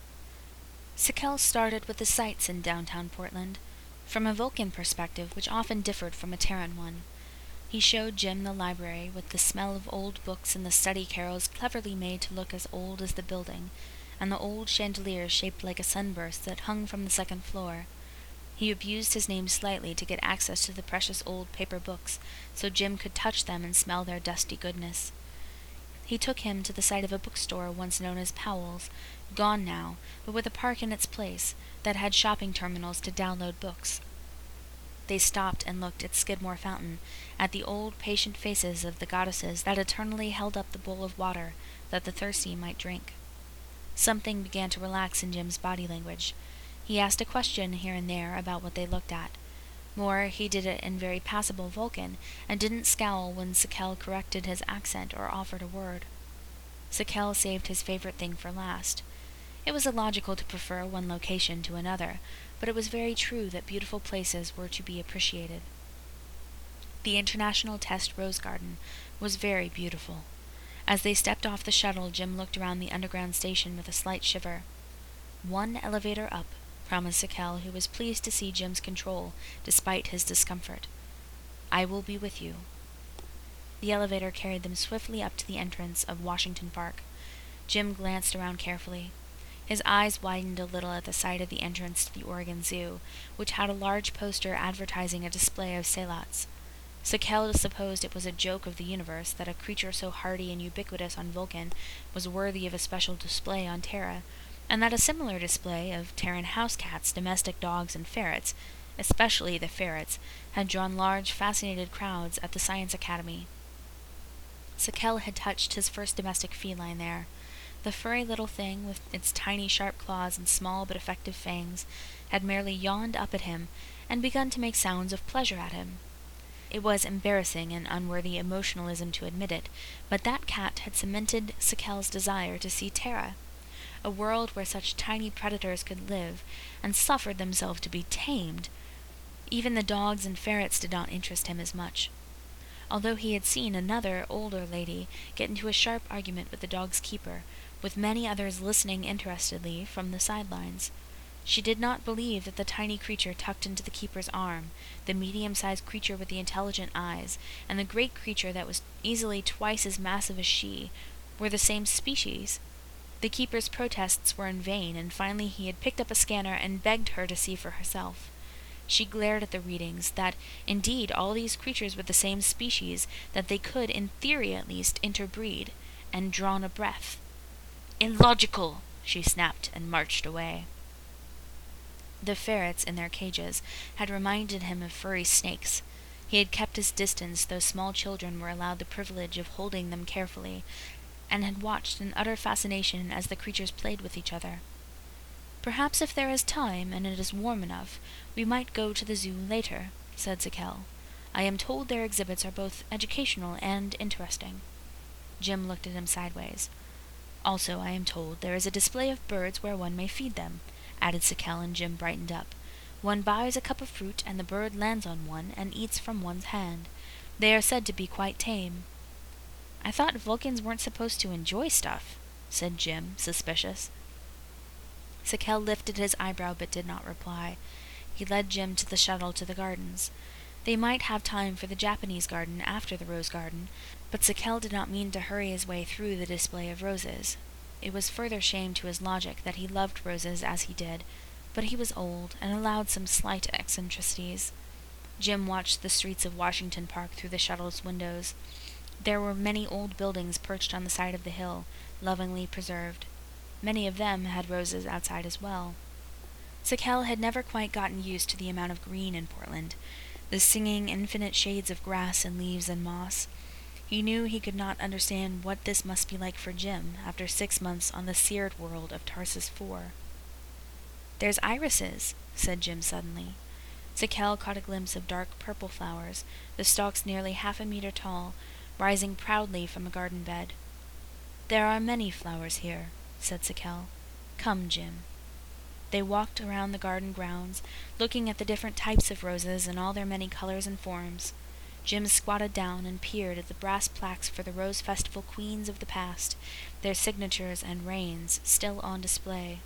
Sakel started with the sights in downtown Portland, from a Vulcan perspective which often differed from a Terran one. He showed Jim the library, with the smell of old books and the study carrels cleverly made to look as old as the building, and the old chandeliers shaped like a sunburst that hung from the second floor. He abused his name slightly to get access to the precious old paper books, so Jim could touch them and smell their dusty goodness. He took him to the site of a bookstore once known as Powell's, gone now, but with a park in its place, that had shopping terminals to download books. They stopped and looked at Skidmore Fountain, at the old patient faces of the goddesses that eternally held up the bowl of water that the thirsty might drink. Something began to relax in Jim's body language. He asked a question here and there about what they looked at. More, he did it in very passable Vulcan, and didn't scowl when Sakel corrected his accent or offered a word. Sakel saved his favorite thing for last. It was illogical to prefer one location to another, but it was very true that beautiful places were to be appreciated. The International Test Rose Garden was very beautiful. As they stepped off the shuttle, Jim looked around the underground station with a slight shiver. One elevator up, promised Sakel, who was pleased to see Jim's control, despite his discomfort. I will be with you. The elevator carried them swiftly up to the entrance of Washington Park. Jim glanced around carefully. His eyes widened a little at the sight of the entrance to the Oregon Zoo, which had a large poster advertising a display of celots. Sakel supposed it was a joke of the universe that a creature so hardy and ubiquitous on Vulcan was worthy of a special display on Terra, and that a similar display of Terran house cats, domestic dogs, and ferrets, especially the ferrets, had drawn large, fascinated crowds at the Science Academy. Sakel had touched his first domestic feline there. The furry little thing, with its tiny sharp claws and small but effective fangs, had merely yawned up at him and begun to make sounds of pleasure at him. It was embarrassing and unworthy emotionalism to admit it, but that cat had cemented Sakel's desire to see Terra, a world where such tiny predators could live, and suffered themselves to be tamed. Even the dogs and ferrets did not interest him as much. although he had seen another, older lady get into a sharp argument with the dog's keeper, with many others listening interestedly from the sidelines. She did not believe that the tiny creature tucked into the keeper's arm, the medium-sized creature with the intelligent eyes, and the great creature that was easily twice as massive as she, were the same species. The keeper's protests were in vain, and finally he had picked up a scanner and begged her to see for herself. She glared at the readings, that, indeed, all these creatures were the same species, that they could, in theory at least, interbreed, and drawn a breath. "Illogical!" she snapped, and marched away. The ferrets in their cages had reminded him of furry snakes. He had kept his distance, though small children were allowed the privilege of holding them carefully, and had watched in utter fascination as the creatures played with each other. "Perhaps if there is time, and it is warm enough, we might go to the zoo later," said Zakel. "I am told their exhibits are both educational and interesting." Jim looked at him sideways. "Also, I am told, there is a display of birds where one may feed them," added Zakel, and Jim brightened up. "One buys a cup of fruit, and the bird lands on one and eats from one's hand. They are said to be quite tame." "I thought Vulcans weren't supposed to enjoy stuff," said Jim, suspicious. Zakel lifted his eyebrow but did not reply. He led Jim to the shuttle to the gardens. They might have time for the Japanese garden after the rose garden, but Zakel did not mean to hurry his way through the display of roses. It was further shame to his logic that he loved roses as he did, but he was old and allowed some slight eccentricities. Jim watched the streets of Washington Park through the shuttle's windows. There were many old buildings perched on the side of the hill, lovingly preserved. Many of them had roses outside as well. Zakel had never quite gotten used to the amount of green in Portland, the singing infinite shades of grass and leaves and moss. He knew he could not understand what this must be like for Jim after six months on the seared world of Tarsus four. "There's irises," said Jim suddenly. Zakel caught a glimpse of dark purple flowers, the stalks nearly half a meter tall, rising proudly from a garden bed. "There are many flowers here," said Zakel. "Come, Jim." They walked around the garden grounds, looking at the different types of roses in all their many colors and forms. Jim squatted down and peered at the brass plaques for the Rose Festival queens of the past, their signatures and reigns still on display.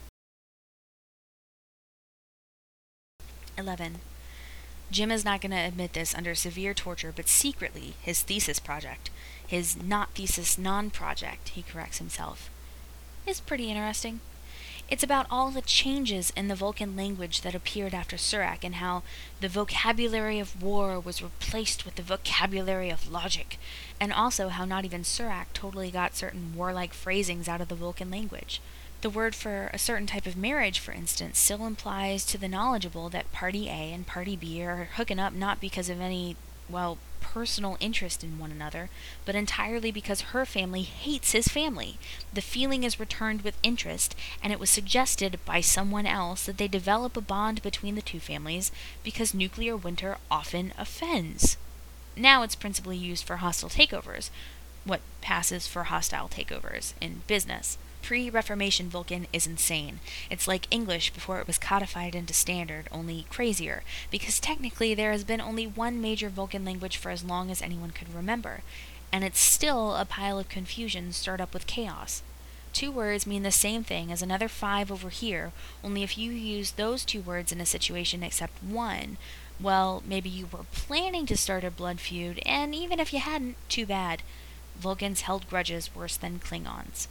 eleven. Jim is not going to admit this under severe torture, but secretly his thesis project, his not-thesis non-project, he corrects himself, is pretty interesting. It's about all the changes in the Vulcan language that appeared after Surak, and how the vocabulary of war was replaced with the vocabulary of logic, and also how not even Surak totally got certain warlike phrasings out of the Vulcan language. The word for a certain type of marriage, for instance, still implies to the knowledgeable that Party A and Party B are hooking up not because of any, well, personal interest in one another, but entirely because her family hates his family. The feeling is returned with interest, and it was suggested by someone else that they develop a bond between the two families because nuclear winter often offends. Now it's principally used for hostile takeovers, what passes for hostile takeovers in business. Pre-Reformation Vulcan is insane. It's like English before it was codified into standard, only crazier, because technically there has been only one major Vulcan language for as long as anyone could remember, and it's still a pile of confusion stirred up with chaos. Two words mean the same thing as another five over here, only if you use those two words in a situation except one, well, maybe you were planning to start a blood feud, and even if you hadn't, too bad. Vulcans held grudges worse than Klingons.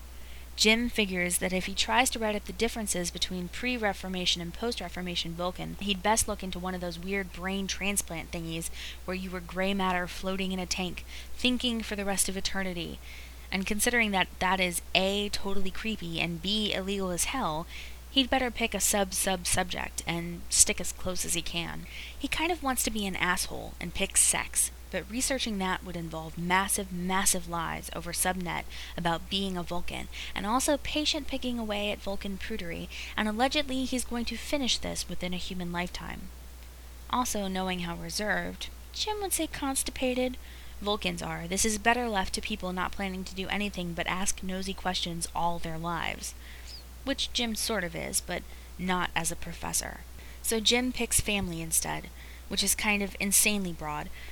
Jim figures that if he tries to write up the differences between pre-Reformation and post-Reformation Vulcan, he'd best look into one of those weird brain transplant thingies where you were gray matter floating in a tank, thinking for the rest of eternity. And considering that that is A, totally creepy, and B, illegal as hell, he'd better pick a sub-sub-subject and stick as close as he can. He kind of wants to be an asshole and pick sex, but researching that would involve massive, massive lies over subnet about being a Vulcan, and also patient picking away at Vulcan prudery, and allegedly he's going to finish this within a human lifetime. Also, knowing how reserved, Jim would say constipated, Vulcans are, this is better left to people not planning to do anything but ask nosy questions all their lives. Which Jim sort of is, but not as a professor. So Jim picks family instead, which is kind of insanely broad,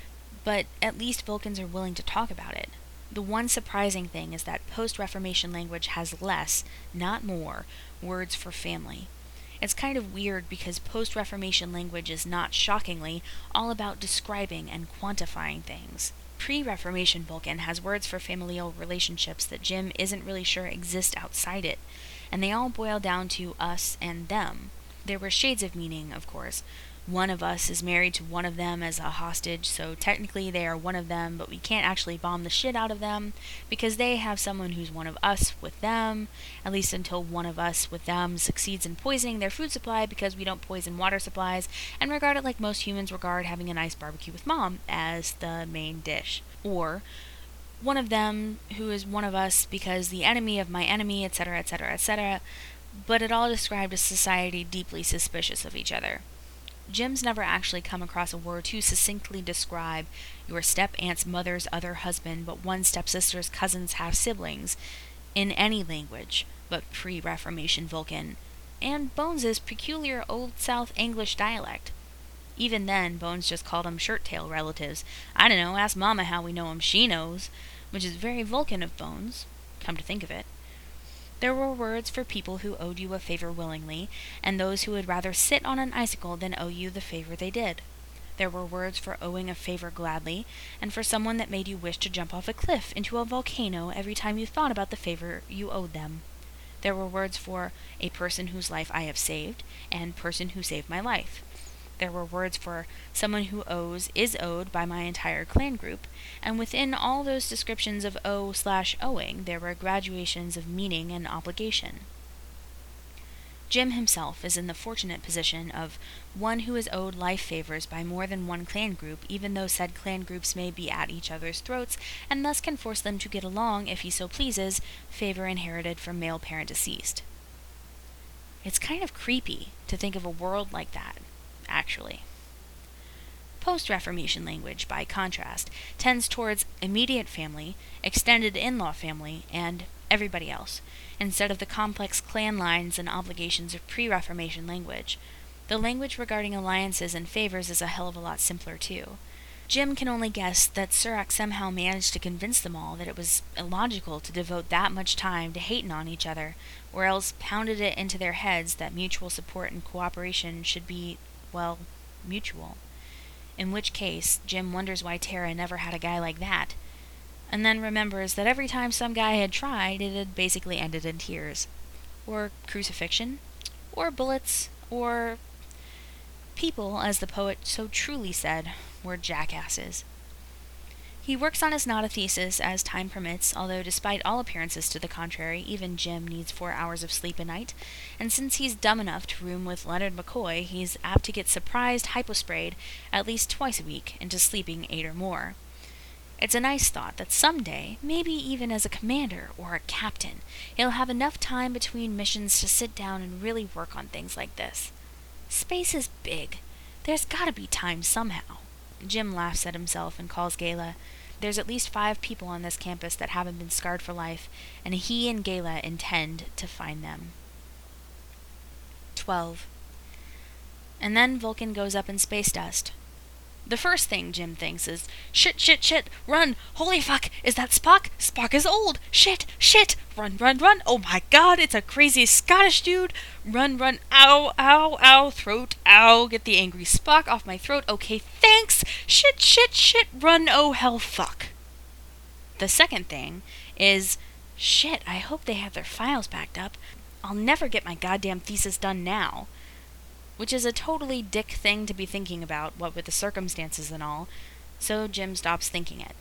but at least Vulcans are willing to talk about it. The one surprising thing is that post-Reformation language has less, not more, words for family. It's kind of weird because post-Reformation language is not, shockingly, all about describing and quantifying things. Pre-Reformation Vulcan has words for familial relationships that Jim isn't really sure exist outside it, and they all boil down to us and them. There were shades of meaning, of course. One of us is married to one of them as a hostage, so technically they are one of them, but we can't actually bomb the shit out of them, because they have someone who's one of us with them, at least until one of us with them succeeds in poisoning their food supply because we don't poison water supplies, and regard it like most humans regard having a nice barbecue with mom as the main dish. Or one of them who is one of us because the enemy of my enemy, etc, etc, et cetera, but it all described a society deeply suspicious of each other. Jim's never actually come across a word to succinctly describe your step-aunt's mother's other husband but one stepsister's cousin's half-siblings in any language but pre-Reformation Vulcan, and Bones's peculiar Old South English dialect. Even then, Bones just called them shirt-tail relatives. I don't know, ask Mama how we know 'em, she knows, which is very Vulcan of Bones, come to think of it. There were words for people who owed you a favor willingly, and those who would rather sit on an icicle than owe you the favor they did. There were words for owing a favor gladly, and for someone that made you wish to jump off a cliff into a volcano every time you thought about the favor you owed them. There were words for a person whose life I have saved, and person who saved my life. There were words for someone who owes is owed by my entire clan group, and within all those descriptions of owe slash owing, there were graduations of meaning and obligation. Jim himself is in the fortunate position of one who is owed life favors by more than one clan group, even though said clan groups may be at each other's throats, and thus can force them to get along, if he so pleases, favor inherited from male parent deceased. It's kind of creepy to think of a world like that, actually. Post-Reformation language, by contrast, tends towards immediate family, extended in-law family, and everybody else, instead of the complex clan lines and obligations of pre-Reformation language. The language regarding alliances and favors is a hell of a lot simpler, too. Jim can only guess that Serac somehow managed to convince them all that it was illogical to devote that much time to hating on each other, or else pounded it into their heads that mutual support and cooperation should be, well, mutual. In which case, Jim wonders why Tara never had a guy like that, and then remembers that every time some guy had tried, it had basically ended in tears, or crucifixion, or bullets, or people, as the poet so truly said, were jackasses. He works on his Nada thesis as time permits, although despite all appearances to the contrary, even Jim needs four hours of sleep a night, and since he's dumb enough to room with Leonard McCoy, he's apt to get surprised hyposprayed at least twice a week into sleeping eight or more. It's a nice thought that someday, maybe even as a commander or a captain, he'll have enough time between missions to sit down and really work on things like this. Space is big. There's gotta be time somehow. Jim laughs at himself and calls Gayla. There's at least five people on this campus that haven't been scarred for life, and he and Gayla intend to find them. twelve. And then Vulcan goes up in space dust. The first thing Jim thinks is, shit, shit, shit, run, holy fuck, is that Spock? Spock is old, shit, shit, run, run, run, oh my god, it's a crazy Scottish dude, run, run, ow, ow, ow, throat, ow, get the angry Spock off my throat, okay, thanks, shit, shit, shit, run, oh hell, fuck. The second thing is, shit, I hope they have their files backed up, I'll never get my goddamn thesis done now. Which is a totally dick thing to be thinking about, what with the circumstances and all, so Jim stops thinking it.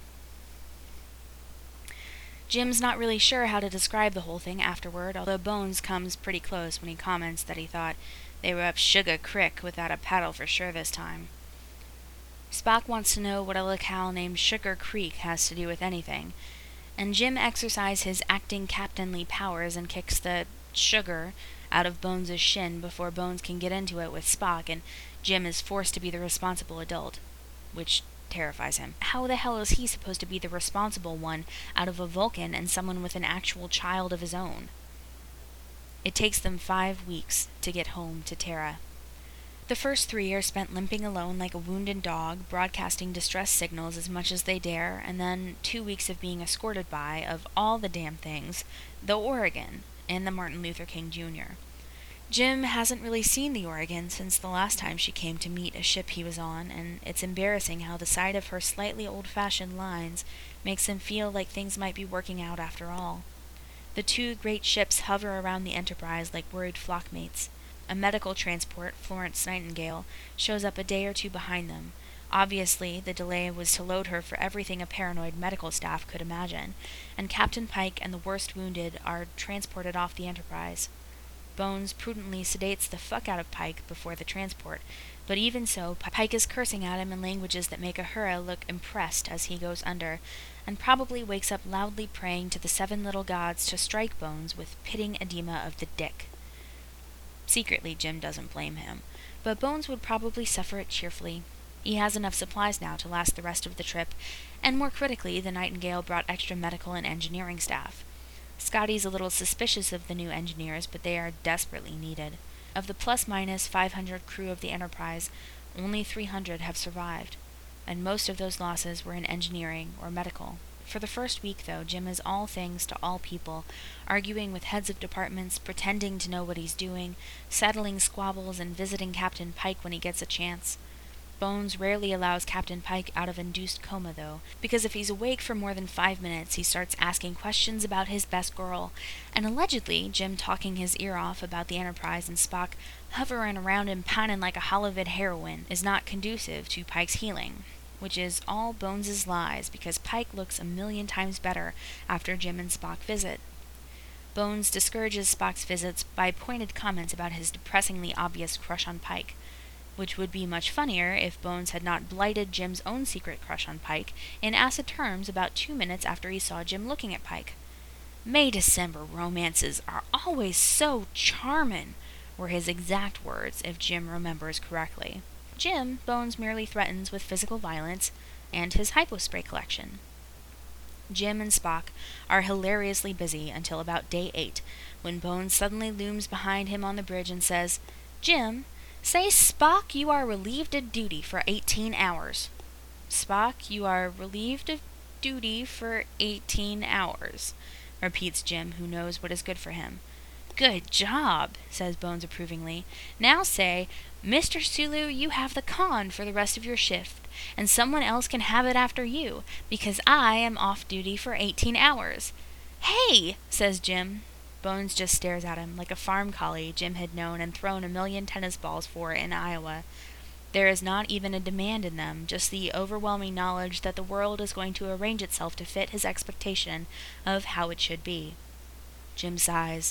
Jim's not really sure how to describe the whole thing afterward, although Bones comes pretty close when he comments that he thought they were up Sugar Crick without a paddle for sure this time. Spock wants to know what a locale named Sugar Creek has to do with anything, and Jim exercises his acting captainly powers and kicks the sugar out of Bones' shin before Bones can get into it with Spock, and Jim is forced to be the responsible adult, which terrifies him. How the hell is he supposed to be the responsible one out of a Vulcan and someone with an actual child of his own? It takes them five weeks to get home to Tara. The first three are spent limping alone like a wounded dog, broadcasting distress signals as much as they dare, and then two weeks of being escorted by, of all the damn things, the Oregon and the Martin Luther King Junior Jim hasn't really seen the Oregon since the last time she came to meet a ship he was on, and it's embarrassing how the sight of her slightly old-fashioned lines makes him feel like things might be working out after all. The two great ships hover around the Enterprise like worried flockmates. A medical transport, Florence Nightingale, shows up a day or two behind them. Obviously, the delay was to load her for everything a paranoid medical staff could imagine, and Captain Pike and the worst wounded are transported off the Enterprise. Bones prudently sedates the fuck out of Pike before the transport, but even so, Pike is cursing at him in languages that make Uhura look impressed as he goes under, and probably wakes up loudly praying to the seven little gods to strike Bones with pitting edema of the dick. Secretly, Jim doesn't blame him, but Bones would probably suffer it cheerfully. He has enough supplies now to last the rest of the trip, and more critically, the Nightingale brought extra medical and engineering staff. Scotty's a little suspicious of the new engineers, but they are desperately needed. Of the plus-minus five hundred crew of the Enterprise, only three hundred have survived, and most of those losses were in engineering or medical. For the first week, though, Jim is all things to all people, arguing with heads of departments, pretending to know what he's doing, settling squabbles, and visiting Captain Pike when he gets a chance. Bones rarely allows Captain Pike out of induced coma, though, because if he's awake for more than five minutes, he starts asking questions about his best girl, and allegedly, Jim talking his ear off about the Enterprise and Spock hovering around him pining like a Hollywood heroine is not conducive to Pike's healing. Which is all Bones's lies, because Pike looks a million times better after Jim and Spock visit. Bones discourages Spock's visits by pointed comments about his depressingly obvious crush on Pike, which would be much funnier if Bones had not blighted Jim's own secret crush on Pike in acid terms about two minutes after he saw Jim looking at Pike. "May-December romances are always so charmin'," were his exact words, if Jim remembers correctly. Jim, Bones merely threatens with physical violence and his hypospray collection. Jim and Spock are hilariously busy until about day eight, when Bones suddenly looms behind him on the bridge and says, "Jim, say Spock you are relieved of duty for eighteen hours. "Spock, you are relieved of duty for eighteen hours, repeats Jim, who knows what is good for him. "Good job," says Bones approvingly. "Now say, Mister Sulu, you have the con for the rest of your shift, and someone else can have it after you, because I am off duty for eighteen hours. "Hey!" says Jim. Bones just stares at him, like a farm collie Jim had known and thrown a million tennis balls for in Iowa. There is not even a demand in them, just the overwhelming knowledge that the world is going to arrange itself to fit his expectation of how it should be. Jim sighs.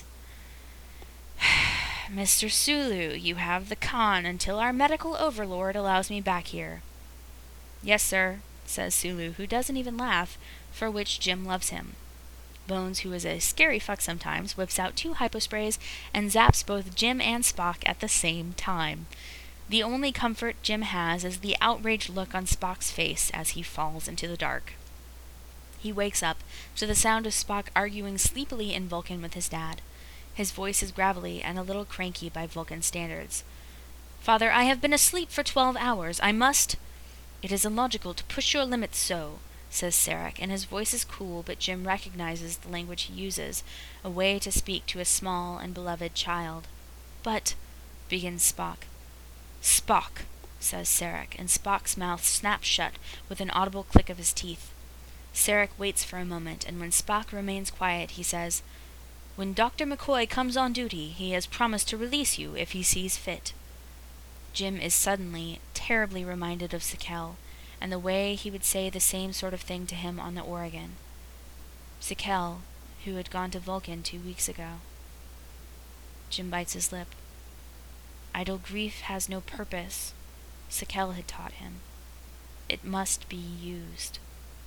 "Mister Sulu, you have the con until our medical overlord allows me back here." "Yes, sir," says Sulu, who doesn't even laugh, for which Jim loves him. Bones, who is a scary fuck sometimes, whips out two hyposprays and zaps both Jim and Spock at the same time. The only comfort Jim has is the outraged look on Spock's face as he falls into the dark. He wakes up to the sound of Spock arguing sleepily in Vulcan with his dad. His voice is gravelly and a little cranky by Vulcan standards. "Father, I have been asleep for twelve hours. I must—" "It is illogical to push your limits so," says Sarek, and his voice is cool, but Jim recognizes the language he uses, a way to speak to a small and beloved child. "But—" begins Spock. "Spock," says Sarek, and Spock's mouth snaps shut with an audible click of his teeth. Sarek waits for a moment, and when Spock remains quiet, he says, "When Doctor McCoy comes on duty, he has promised to release you if he sees fit." Jim is suddenly terribly reminded of Sikel, and the way he would say the same sort of thing to him on the Oregon. Sikel, who had gone to Vulcan two weeks ago. Jim bites his lip. Idle grief has no purpose, Sikel had taught him. It must be used.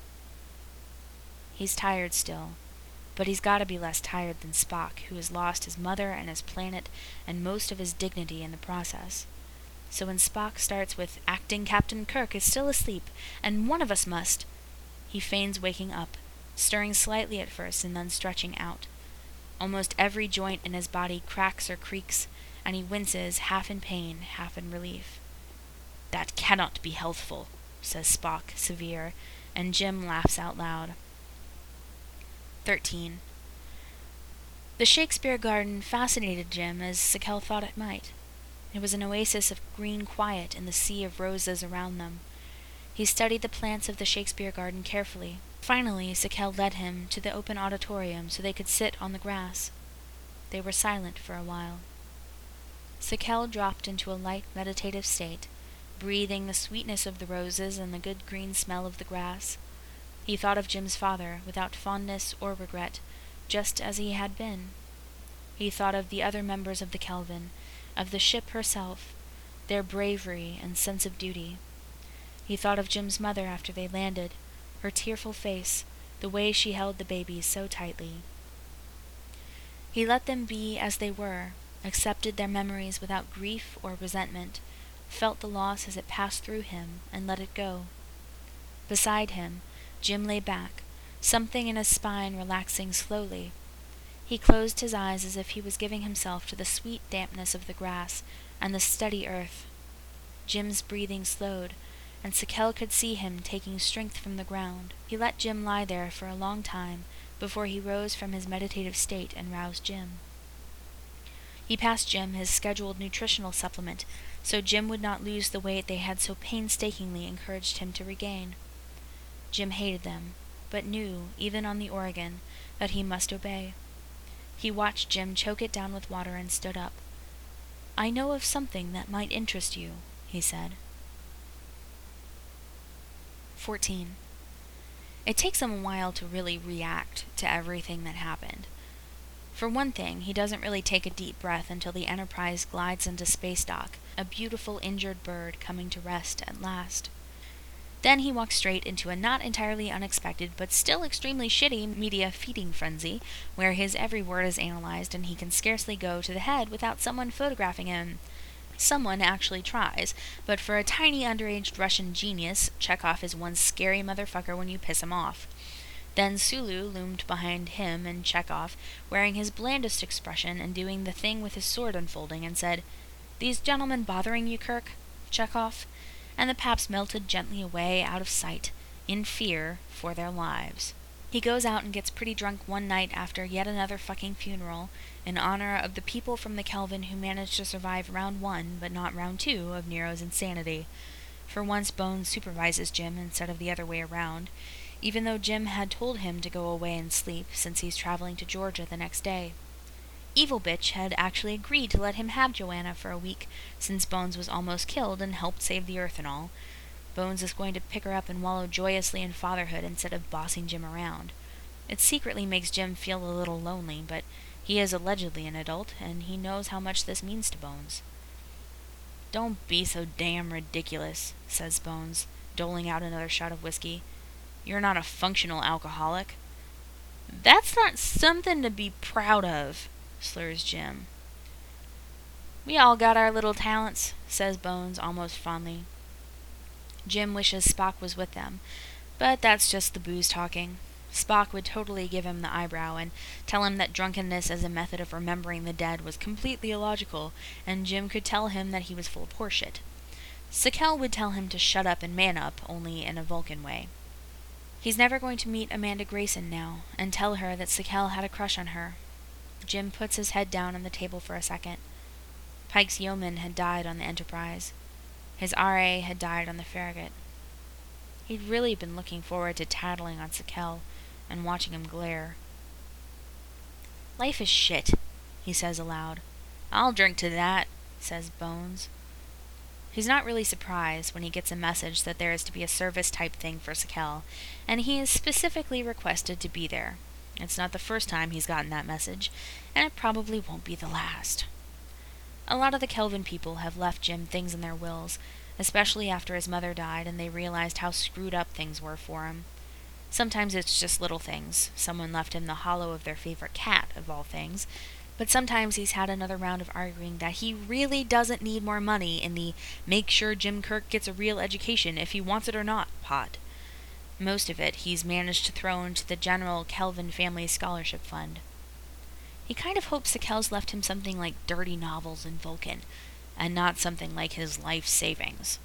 He's tired still, but he's got to be less tired than Spock, who has lost his mother and his planet and most of his dignity in the process. So when Spock starts with "Acting Captain Kirk is still asleep, and one of us must," he feigns waking up, stirring slightly at first and then stretching out. Almost every joint in his body cracks or creaks, and he winces, half in pain, half in relief. "That cannot be healthful," says Spock, severe, and Jim laughs out loud. thirteen. The Shakespeare Garden fascinated Jim as Sakel thought it might. It was an oasis of green quiet in the sea of roses around them. He studied the plants of the Shakespeare Garden carefully. Finally, Sakel led him to the open auditorium so they could sit on the grass. They were silent for a while. Sakel dropped into a light meditative state, breathing the sweetness of the roses and the good green smell of the grass. He thought of Jim's father, without fondness or regret, just as he had been. He thought of the other members of the Kelvin, of the ship herself, their bravery and sense of duty. He thought of Jim's mother after they landed, her tearful face, the way she held the babies so tightly. He let them be as they were, accepted their memories without grief or resentment, felt the loss as it passed through him, and let it go. Beside him, Jim lay back, something in his spine relaxing slowly. He closed his eyes as if he was giving himself to the sweet dampness of the grass and the steady earth. Jim's breathing slowed, and Sakel could see him taking strength from the ground. He let Jim lie there for a long time before he rose from his meditative state and roused Jim. He passed Jim his scheduled nutritional supplement, so Jim would not lose the weight they had so painstakingly encouraged him to regain. Jim hated them, but knew, even on the Oregon, that he must obey. He watched Jim choke it down with water and stood up. "I know of something that might interest you," he said. fourteen. It takes him a while to really react to everything that happened. For one thing, he doesn't really take a deep breath until the Enterprise glides into space dock, a beautiful injured bird coming to rest at last. Then he walks straight into a not entirely unexpected but still extremely shitty media feeding frenzy, where his every word is analyzed and he can scarcely go to the head without someone photographing him. Someone actually tries, but for a tiny underaged Russian genius, Chekhov is one scary motherfucker when you piss him off. Then Sulu loomed behind him and Chekhov, wearing his blandest expression and doing the thing with his sword unfolding, and said, "These gentlemen bothering you, Kirk? Chekhov?" And the Paps melted gently away out of sight, in fear for their lives. He goes out and gets pretty drunk one night after yet another fucking funeral, in honor of the people from the Kelvin who managed to survive round one, but not round two, of Nero's insanity. For once Bones supervises Jim instead of the other way around, even though Jim had told him to go away and sleep, since he's traveling to Georgia the next day. Evil Bitch had actually agreed to let him have Joanna for a week, since Bones was almost killed and helped save the Earth and all. Bones is going to pick her up and wallow joyously in fatherhood instead of bossing Jim around. It secretly makes Jim feel a little lonely, but he is allegedly an adult, and he knows how much this means to Bones. "Don't be so damn ridiculous," says Bones, doling out another shot of whiskey. "You're not a functional alcoholic." "That's not something to be proud of," slurs Jim. "We all got our little talents," says Bones almost fondly. Jim wishes Spock was with them, but that's just the booze talking. Spock would totally give him the eyebrow and tell him that drunkenness as a method of remembering the dead was completely illogical, and Jim could tell him that he was full of horseshit. Sakel would tell him to shut up and man up, only in a Vulcan way. He's never going to meet Amanda Grayson now, and tell her that Sakel had a crush on her. Jim puts his head down on the table for a second. Pike's yeoman had died on the Enterprise. His R A had died on the Farragut. He'd really been looking forward to tattling on Sakel and watching him glare. "Life is shit," he says aloud. "I'll drink to that," says Bones. He's not really surprised when he gets a message that there is to be a service-type thing for Sakel, and he is specifically requested to be there. It's not the first time he's gotten that message, and it probably won't be the last. A lot of the Kelvin people have left Jim things in their wills, especially after his mother died and they realized how screwed up things were for him. Sometimes it's just little things. Someone left him the hollow of their favorite cat, of all things. But sometimes he's had another round of arguing that he really doesn't need more money in the make sure Jim Kirk gets a real education if he wants it or not pot. Most of it he's managed to throw into the general Kelvin Family Scholarship Fund. He kind of hopes Sakel's left him something like dirty novels in Vulcan, and not something like his life savings.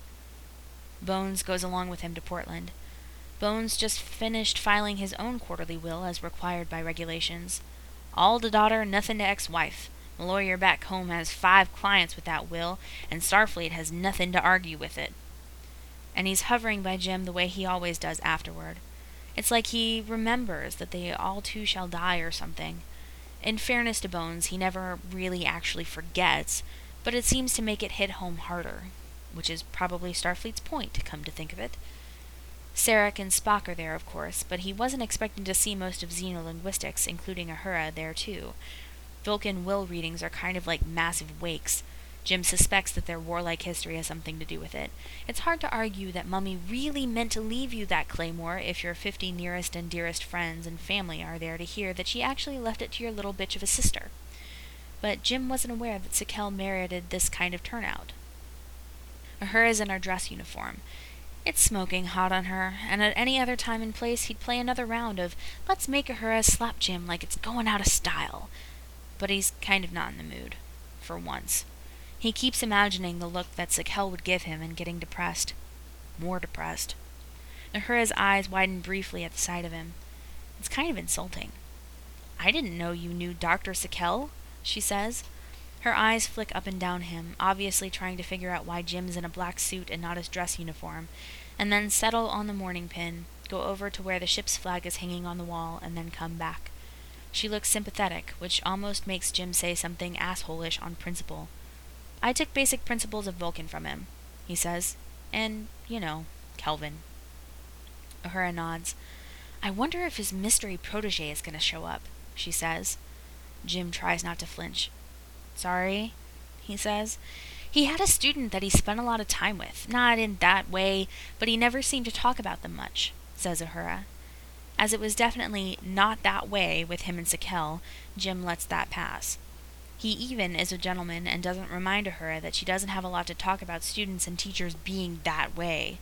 Bones goes along with him to Portland. Bones just finished filing his own quarterly will as required by regulations. All to daughter, nothing to ex-wife. The lawyer back home has five clients with that will, and Starfleet has nothing to argue with it. And he's hovering by Jim the way he always does afterward. It's like he remembers that they all too shall die or something. In fairness to Bones, he never really actually forgets, but it seems to make it hit home harder, which is probably Starfleet's point, to come to think of it. Sarek and Spock are there, of course, but he wasn't expecting to see most of xenolinguistics, including Uhura, there too. Vulcan will readings are kind of like massive wakes. Jim suspects that their warlike history has something to do with it. It's hard to argue that Mummy really meant to leave you that claymore if your fifty nearest and dearest friends and family are there to hear that she actually left it to your little bitch of a sister. But Jim wasn't aware that Sakel merited this kind of turnout. Uhura's in her dress uniform. It's smoking hot on her, and at any other time and place he'd play another round of let's make Uhura slap Jim like it's going out of style. But he's kind of not in the mood, for once. He keeps imagining the look that Sakel would give him and getting depressed. More depressed. Uhura's eyes widen briefly at the sight of him. It's kind of insulting. "I didn't know you knew Doctor Sakel," she says. Her eyes flick up and down him, obviously trying to figure out why Jim's in a black suit and not his dress uniform, and then settle on the morning pin, go over to where the ship's flag is hanging on the wall, and then come back. She looks sympathetic, which almost makes Jim say something asshole-ish on principle. "I took basic principles of Vulcan from him," he says. "And, you know, Kelvin." Uhura nods. "I wonder if his mystery protege is going to show up," she says. Jim tries not to flinch. "Sorry," he says. He had a student that he spent a lot of time with. Not in that way, but he never seemed to talk about them much, says Uhura. As it was definitely not that way with him and Sakel, Jim lets that pass. He even is a gentleman and doesn't remind Uhura that she doesn't have a lot to talk about students and teachers being that way.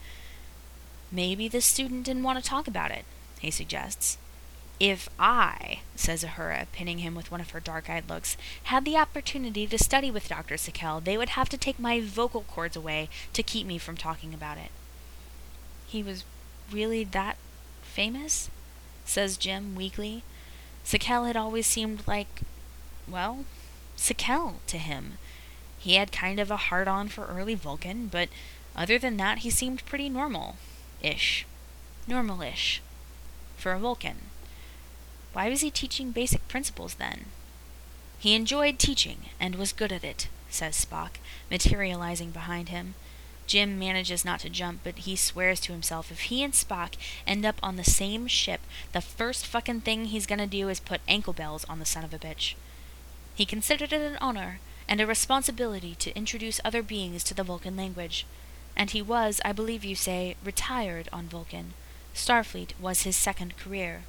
Maybe the student didn't want to talk about it, he suggests. "If I," says Uhura, pinning him with one of her dark-eyed looks, "had the opportunity to study with Doctor Sakel, they would have to take my vocal cords away to keep me from talking about it." "He was really that famous?" says Jim weakly. Sakel had always seemed like, well, Sakel to him. He had kind of a hard-on for early Vulcan, but other than that he seemed pretty normal-ish. Normal-ish. For a Vulcan. Why was he teaching basic principles then? "He enjoyed teaching, and was good at it," says Spock, materializing behind him. Jim manages not to jump, but he swears to himself if he and Spock end up on the same ship, the first fucking thing he's gonna do is put ankle bells on the son of a bitch. He considered it an honor and a responsibility to introduce other beings to the Vulcan language. And he was, I believe you say, retired on Vulcan. Starfleet was his second career.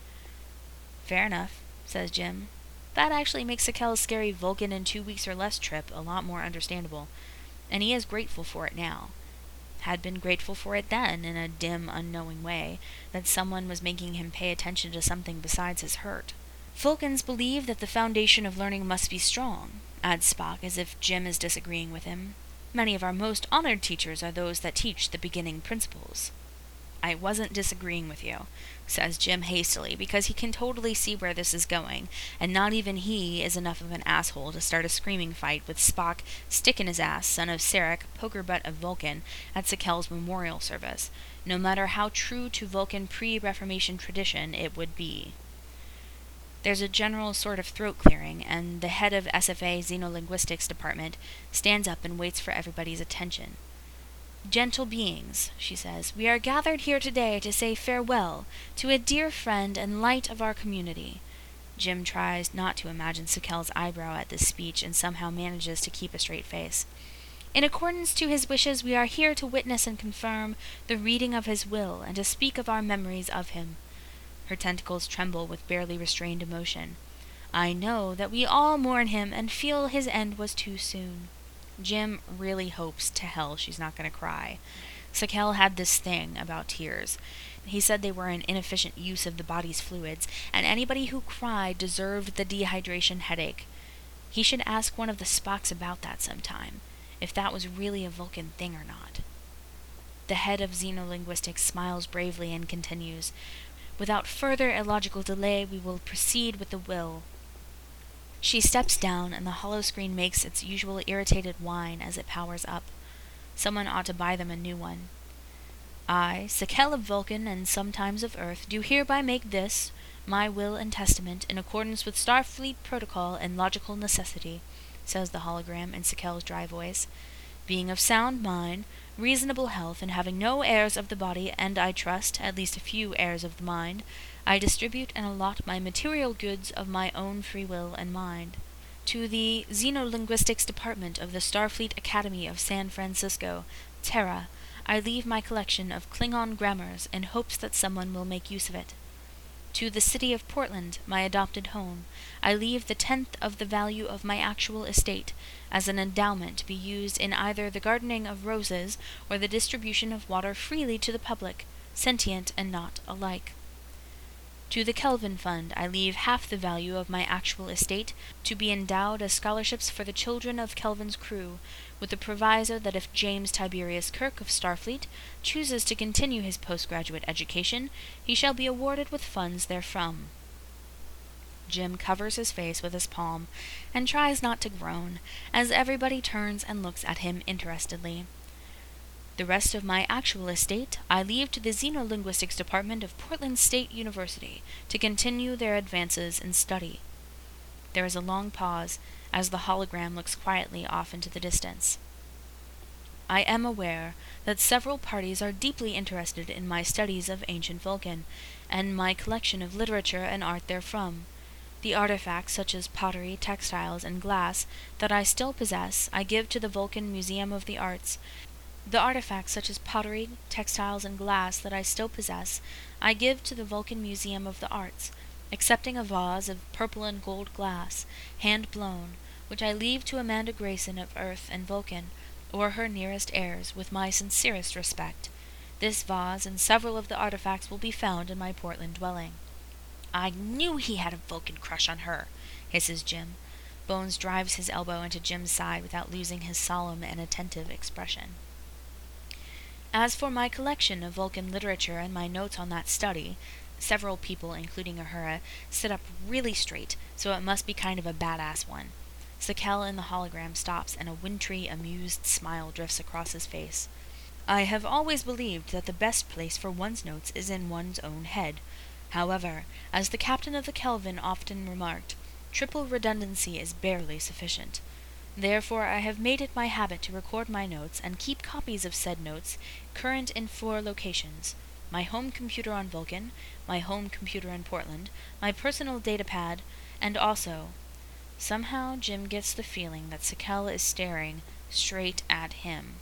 "Fair enough," says Jim. That actually makes Sakel's scary Vulcan in two weeks or less trip a lot more understandable. And he is grateful for it now. Had been grateful for it then, in a dim, unknowing way, that someone was making him pay attention to something besides his hurt. "Vulcans believe that the foundation of learning must be strong," adds Spock, as if Jim is disagreeing with him. "Many of our most honored teachers are those that teach the beginning principles." "I wasn't disagreeing with you," says Jim hastily, because he can totally see where this is going, and not even he is enough of an asshole to start a screaming fight with Spock, stick in his ass, son of Sarek, poker butt of Vulcan, at Sakel's memorial service, no matter how true to Vulcan pre-Reformation tradition it would be. There's a general sort of throat clearing, and the head of S F A Xenolinguistics Department stands up and waits for everybody's attention. "Gentle beings," she says, "we are gathered here today to say farewell to a dear friend and light of our community." Jim tries not to imagine Sakel's eyebrow at this speech and somehow manages to keep a straight face. "In accordance to his wishes, we are here to witness and confirm the reading of his will and to speak of our memories of him." Her tentacles tremble with barely restrained emotion. "I know that we all mourn him and feel his end was too soon." Jim really hopes to hell she's not going to cry. Sakel had this thing about tears. He said they were an inefficient use of the body's fluids, and anybody who cried deserved the dehydration headache. He should ask one of the Spocks about that sometime, if that was really a Vulcan thing or not. The head of xenolinguistics smiles bravely and continues, "Without further illogical delay, we will proceed with the will." She steps down, and the hollow screen makes its usual irritated whine as it powers up. Someone ought to buy them a new one. "I, Sakel of Vulcan and sometimes of Earth, do hereby make this, my will and testament, in accordance with Starfleet protocol and logical necessity," says the hologram in Sakel's dry voice. "Being of sound mind, reasonable health, and having no heirs of the body, and, I trust, at least a few heirs of the mind, I distribute and allot my material goods of my own free will and mind. To the Xenolinguistics Department of the Starfleet Academy of San Francisco, Terra, I leave my collection of Klingon grammars in hopes that someone will make use of it. To the city of Portland, my adopted home, I leave the tenth of the value of my actual estate as an endowment to be used in either the gardening of roses or the distribution of water freely to the public, sentient and not alike. To the Kelvin Fund, I leave half the value of my actual estate to be endowed as scholarships for the children of Kelvin's crew, with the proviso that if James Tiberius Kirk of Starfleet chooses to continue his postgraduate education, he shall be awarded with funds therefrom." Jim covers his face with his palm and tries not to groan, as everybody turns and looks at him interestedly. "The rest of my actual estate I leave to the Xenolinguistics Department of Portland State University to continue their advances in study." There is a long pause, as the hologram looks quietly off into the distance. "I am aware that several parties are deeply interested in my studies of ancient Vulcan, and my collection of literature and art therefrom. The artifacts, such as pottery, textiles, and glass, that I still possess, I give to the Vulcan Museum of the Arts. The artifacts, such as pottery, textiles, and glass, that I still possess, I give to the Vulcan Museum of the Arts, excepting a vase of purple and gold glass, hand-blown, which I leave to Amanda Grayson of Earth and Vulcan, or her nearest heirs, with my sincerest respect. This vase and several of the artifacts will be found in my Portland dwelling." "I knew he had a Vulcan crush on her," hisses Jim. Bones drives his elbow into Jim's side without losing his solemn and attentive expression. "As for my collection of Vulcan literature and my notes on that study," several people, including Uhura, sit up really straight, so it must be kind of a badass one. Sakel in the hologram stops, and a wintry, amused smile drifts across his face. "I have always believed that the best place for one's notes is in one's own head. However, as the captain of the Kelvin often remarked, triple redundancy is barely sufficient. Therefore I have made it my habit to record my notes and keep copies of said notes current in four locations: my home computer on Vulcan, my home computer in Portland, my personal datapad, and also—" Somehow Jim gets the feeling that Sakel is staring straight at him.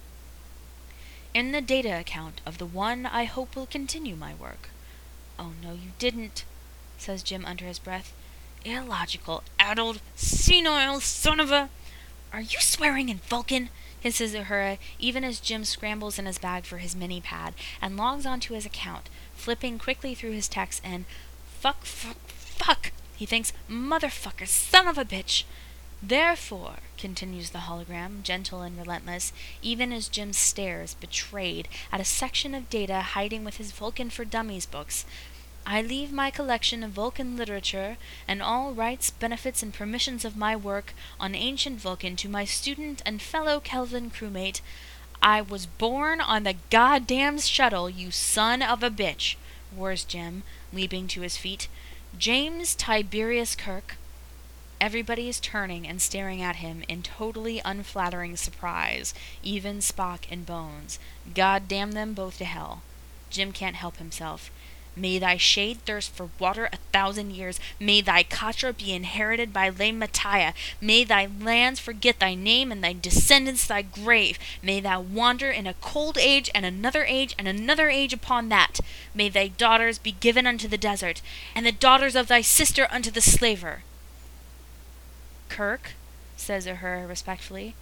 "in the data account of the one I hope will continue my work." "Oh, no, you didn't," says Jim under his breath. "Illogical, addled, senile son of a—" "Are you swearing in Vulcan?" hisses Uhura, even as Jim scrambles in his bag for his mini-pad and logs onto his account, flipping quickly through his text and fuck, fuck, fuck, he thinks, "motherfucker, son of a bitch." "Therefore," continues the hologram, gentle and relentless, even as Jim stares, betrayed, at a section of data hiding with his Vulcan for Dummies books, "I leave my collection of Vulcan literature and all rights, benefits, and permissions of my work on ancient Vulcan to my student and fellow Kelvin crewmate—" "I was born on the goddamn shuttle, you son of a bitch!" roars Jim, leaping to his feet. "James Tiberius Kirk—" Everybody is turning and staring at him in totally unflattering surprise, even Spock and Bones. God damn them both to hell. Jim can't help himself. "May thy shade thirst for water a thousand years. May thy Katra be inherited by Le Mattia. May thy lands forget thy name and thy descendants thy grave. May thou wander in a cold age and another age and another age upon that. May thy daughters be given unto the desert, and the daughters of thy sister unto the slaver." "Kirk," says Uhura respectfully,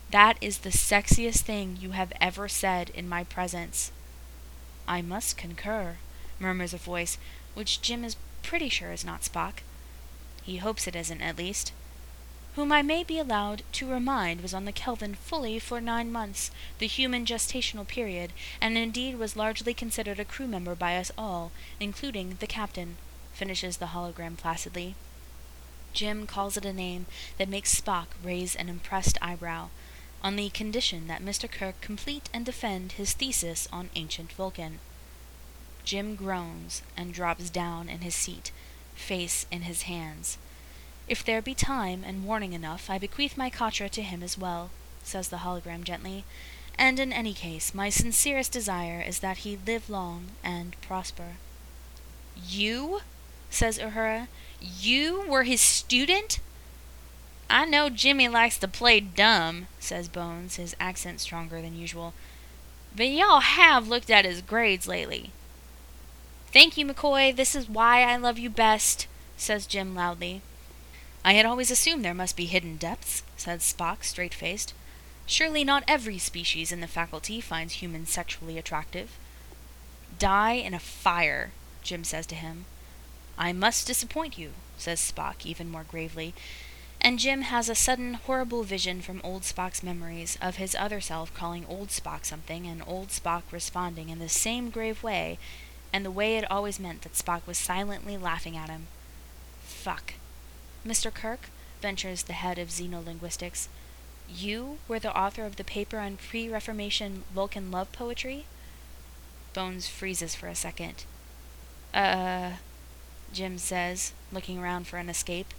That is the sexiest thing you have ever said in my presence." "I must concur," murmurs a voice, which Jim is pretty sure is not Spock. He hopes it isn't, at least. "Whom I may be allowed to remind was on the Kelvin fully for nine months, the human gestational period, and indeed was largely considered a crew member by us all, including the captain," finishes the hologram placidly. Jim calls it a name that makes Spock raise an impressed eyebrow, on the condition that Mister Kirk complete and defend his thesis on ancient Vulcan. Jim groans and drops down in his seat, face in his hands. "If there be time and warning enough, I bequeath my Katra to him as well," says the hologram gently, "and in any case, my sincerest desire is that he live long and prosper." "You?" says Uhura. "You were his student?" "I know Jimmy likes to play dumb," says Bones, his accent stronger than usual, "but y'all have looked at his grades lately." "Thank you, McCoy. This is why I love you best," says Jim loudly. "I had always assumed there must be hidden depths," said Spock, straight-faced. "Surely not every species in the faculty finds humans sexually attractive." "Die in a fire," Jim says to him. "I must disappoint you," says Spock, even more gravely, and Jim has a sudden horrible vision from old Spock's memories of his other self calling old Spock something, and old Spock responding in the same grave way, and the way it always meant that Spock was silently laughing at him. Fuck. "Mister Kirk," ventures the head of xenolinguistics, "you were the author of the paper on pre-Reformation Vulcan love poetry?" Bones freezes for a second. Uh, Jim says, looking around for an escape.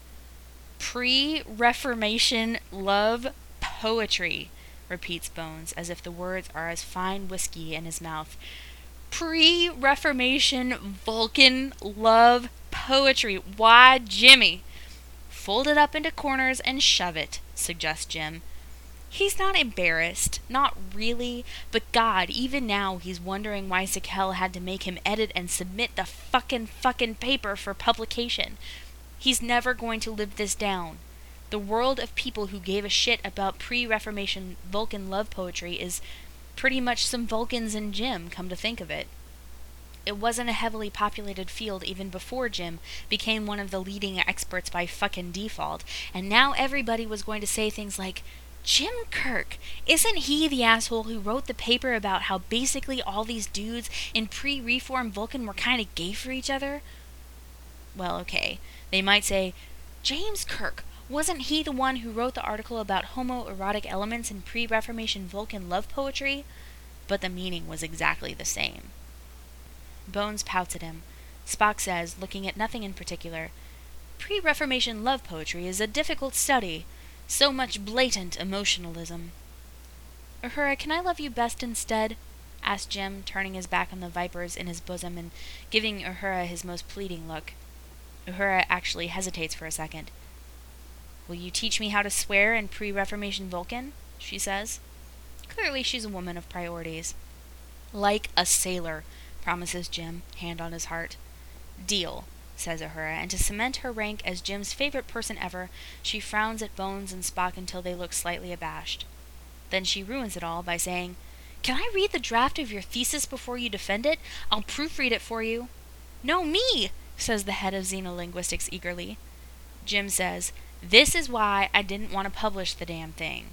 "Pre-Reformation love poetry," repeats Bones, as if the words are as fine whiskey in his mouth. "Pre-Reformation Vulcan love poetry. Why, Jimmy?" "Fold it up into corners and shove it," suggests Jim. He's not embarrassed, not really, but God, even now he's wondering why Sakel had to make him edit and submit the fucking fucking paper for publication. He's never going to live this down. The world of people who gave a shit about pre-Reformation Vulcan love poetry is pretty much some Vulcans in Jim, come to think of it. It wasn't a heavily populated field even before Jim became one of the leading experts by fucking default, and now everybody was going to say things like, "Jim Kirk, isn't he the asshole who wrote the paper about how basically all these dudes in pre-reform Vulcan were kind of gay for each other?" Well, okay. They might say, "James Kirk, wasn't he the one who wrote the article about homoerotic elements in pre-Reformation Vulcan love poetry?" But the meaning was exactly the same. Bones pouts at him. Spock says, looking at nothing in particular, "Pre-Reformation love poetry is a difficult study. So much blatant emotionalism." "Uhura, can I love you best instead?" asked Jim, turning his back on the vipers in his bosom and giving Uhura his most pleading look. Uhura actually hesitates for a second. "Will you teach me how to swear in pre-Reformation Vulcan?" she says. Clearly she's a woman of priorities. "Like a sailor," promises Jim, hand on his heart. "Deal," says Uhura, and to cement her rank as Jim's favorite person ever, she frowns at Bones and Spock until they look slightly abashed. Then she ruins it all by saying, "Can I read the draft of your thesis before you defend it? I'll proofread it for you." "No, me!" says the head of xenolinguistics eagerly. Jim says, "This is why I didn't want to publish the damn thing."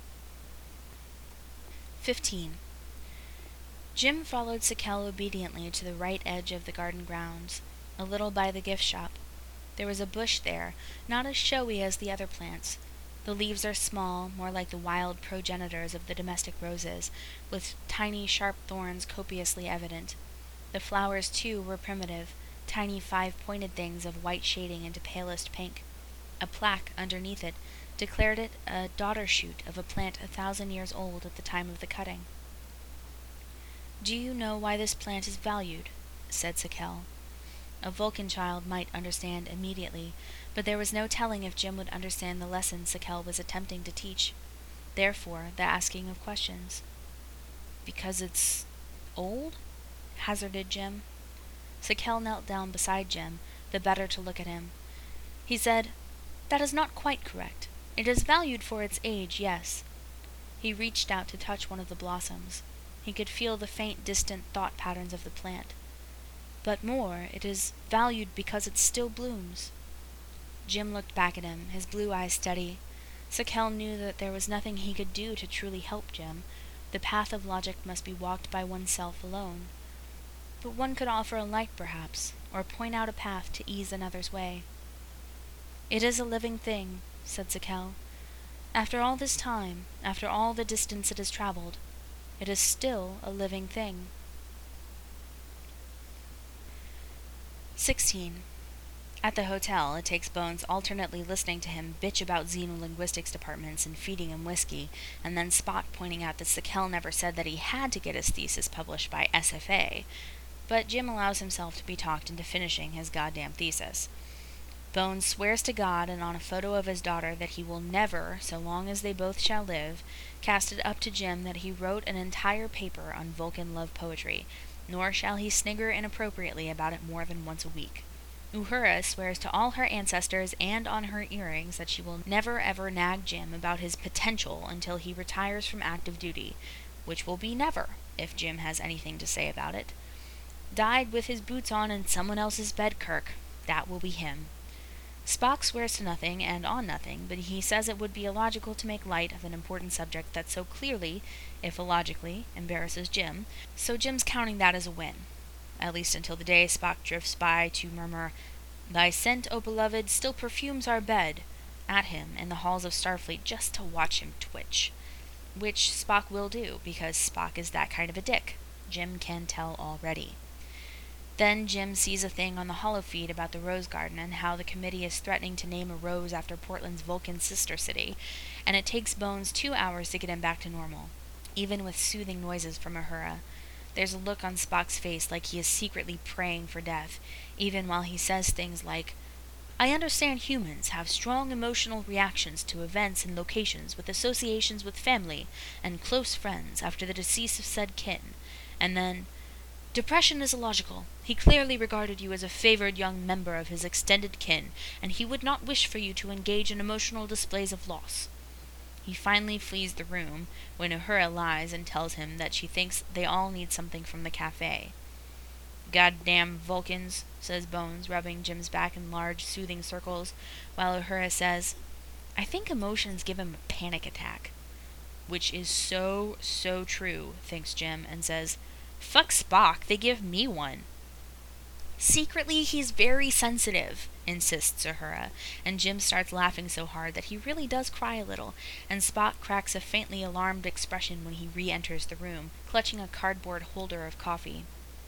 fifteen. Jim followed Sakel obediently to the right edge of the garden grounds, a little by the gift shop. There was a bush there, not as showy as the other plants. The leaves are small, more like the wild progenitors of the domestic roses, with tiny sharp thorns copiously evident. The flowers, too, were primitive, tiny five-pointed things of white shading into palest pink. A plaque underneath it declared it a daughter shoot of a plant a thousand years old at the time of the cutting. "Do you know why this plant is valued?" said Sakel. A Vulcan child might understand immediately, but there was no telling if Jim would understand the lesson Sakel was attempting to teach. Therefore, the asking of questions. "Because it's old?" hazarded Jim. Sakel knelt down beside Jim, the better to look at him. He said, "That is not quite correct. It is valued for its age, yes." He reached out to touch one of the blossoms. He could feel the faint, distant thought patterns of the plant. But more, it is valued because it still blooms. Jim looked back at him, his blue eyes steady. Sakel knew that there was nothing he could do to truly help Jim. The path of logic must be walked by oneself alone. But one could offer a light, perhaps, or point out a path to ease another's way. "It is a living thing," said Sakel. "After all this time, after all the distance it has traveled, it is still a living thing." sixteen. At the hotel, it takes Bones alternately listening to him bitch about xenolinguistics departments and feeding him whiskey, and then Spock pointing out that Sakel never said that he had to get his thesis published by S F A, but Jim allows himself to be talked into finishing his goddamn thesis. Bones swears to God and on a photo of his daughter that he will never, so long as they both shall live, cast it up to Jim that he wrote an entire paper on Vulcan love poetry, nor shall he snigger inappropriately about it more than once a week. Uhura swears to all her ancestors and on her earrings that she will never ever nag Jim about his potential until he retires from active duty, which will be never, if Jim has anything to say about it. Died with his boots on in someone else's bed, Kirk. That will be him. Spock swears to nothing and on nothing, but he says it would be illogical to make light of an important subject that so clearly, if illogically, embarrasses Jim, so Jim's counting that as a win. At least until the day Spock drifts by to murmur, "Thy scent, O beloved, still perfumes our bed," at him in the halls of Starfleet just to watch him twitch. Which Spock will do, because Spock is that kind of a dick. Jim can tell already. Then Jim sees a thing on the holofeed about the Rose Garden and how the committee is threatening to name a rose after Portland's Vulcan sister city, and it takes Bones two hours to get him back to normal, even with soothing noises from Uhura. There's a look on Spock's face like he is secretly praying for death, even while he says things like, "I understand humans have strong emotional reactions to events and locations with associations with family and close friends after the decease of said kin," and then, "Depression is illogical. He clearly regarded you as a favored young member of his extended kin, and he would not wish for you to engage in emotional displays of loss." He finally flees the room when Uhura lies and tells him that she thinks they all need something from the cafe. "Goddamn Vulcans," says Bones, rubbing Jim's back in large, soothing circles, while Uhura says, "I think emotions give him a panic attack." Which is so, so true, thinks Jim, and says, "Fuck Spock, they give me one." "Secretly, he's very sensitive," insists Uhura, and Jim starts laughing so hard that he really does cry a little, and Spock cracks a faintly alarmed expression when he re-enters the room, clutching a cardboard holder of coffee.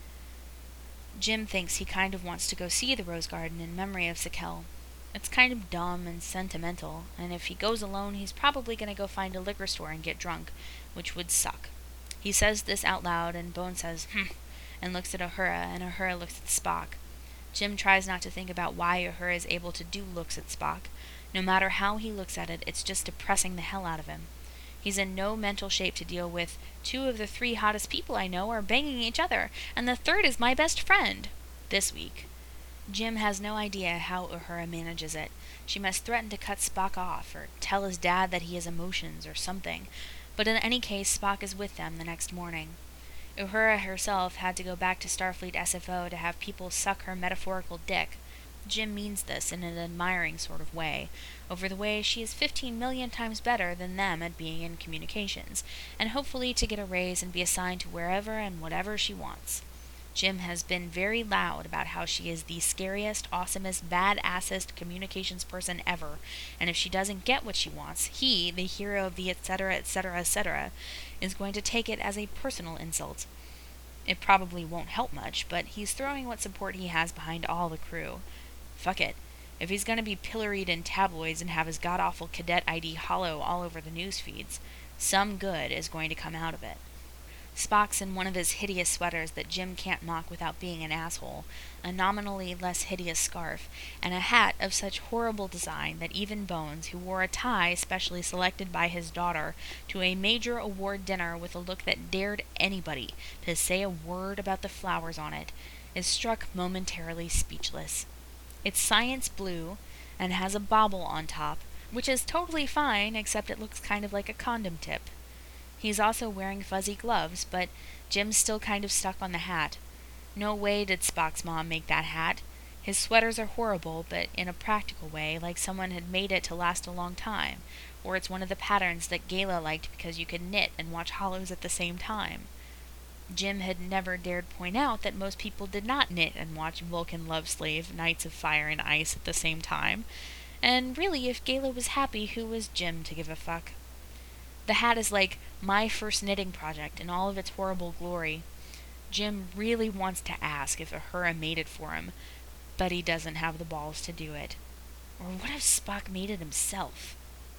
Jim thinks he kind of wants to go see the Rose Garden in memory of Sakel. It's kind of dumb and sentimental, and if he goes alone, he's probably going to go find a liquor store and get drunk, which would suck. He says this out loud, and Bones says, "Hm," and looks at Uhura, and Uhura looks at Spock. Jim tries not to think about why Uhura is able to do looks at Spock. No matter how he looks at it, it's just depressing the hell out of him. He's in no mental shape to deal with, "Two of the three hottest people I know are banging each other, and the third is my best friend," this week. Jim has no idea how Uhura manages it. She must threaten to cut Spock off, or tell his dad that he has emotions, or something. But in any case, Spock is with them the next morning. Uhura herself had to go back to Starfleet S F O to have people suck her metaphorical dick. Jim means this in an admiring sort of way, over the way she is fifteen million times better than them at being in communications, and hopefully to get a raise and be assigned to wherever and whatever she wants. Jim has been very loud about how she is the scariest, awesomest, badassest communications person ever, and if she doesn't get what she wants, he, the hero of the etc, etc, et cetera, is going to take it as a personal insult. It probably won't help much, but he's throwing what support he has behind all the crew. Fuck it. If he's going to be pilloried in tabloids and have his god-awful cadet I D hollow all over the news feeds, some good is going to come out of it. Spock's in one of his hideous sweaters that Jim can't mock without being an asshole, a nominally less hideous scarf, and a hat of such horrible design that even Bones, who wore a tie specially selected by his daughter to a major award dinner with a look that dared anybody to say a word about the flowers on it, is struck momentarily speechless. It's science blue, and has a bauble on top, which is totally fine except it looks kind of like a condom tip. He's also wearing fuzzy gloves, but Jim's still kind of stuck on the hat. No way did Spock's mom make that hat. His sweaters are horrible, but in a practical way, like someone had made it to last a long time, or it's one of the patterns that Gayla liked because you could knit and watch Hollows at the same time. Jim had never dared point out that most people did not knit and watch Vulcan Love Slave Knights of Fire and Ice at the same time, and really, if Gayla was happy, who was Jim to give a fuck? The hat is like my first knitting project in all of its horrible glory. Jim really wants to ask if Uhura made it for him, but he doesn't have the balls to do it. Or what if Spock made it himself?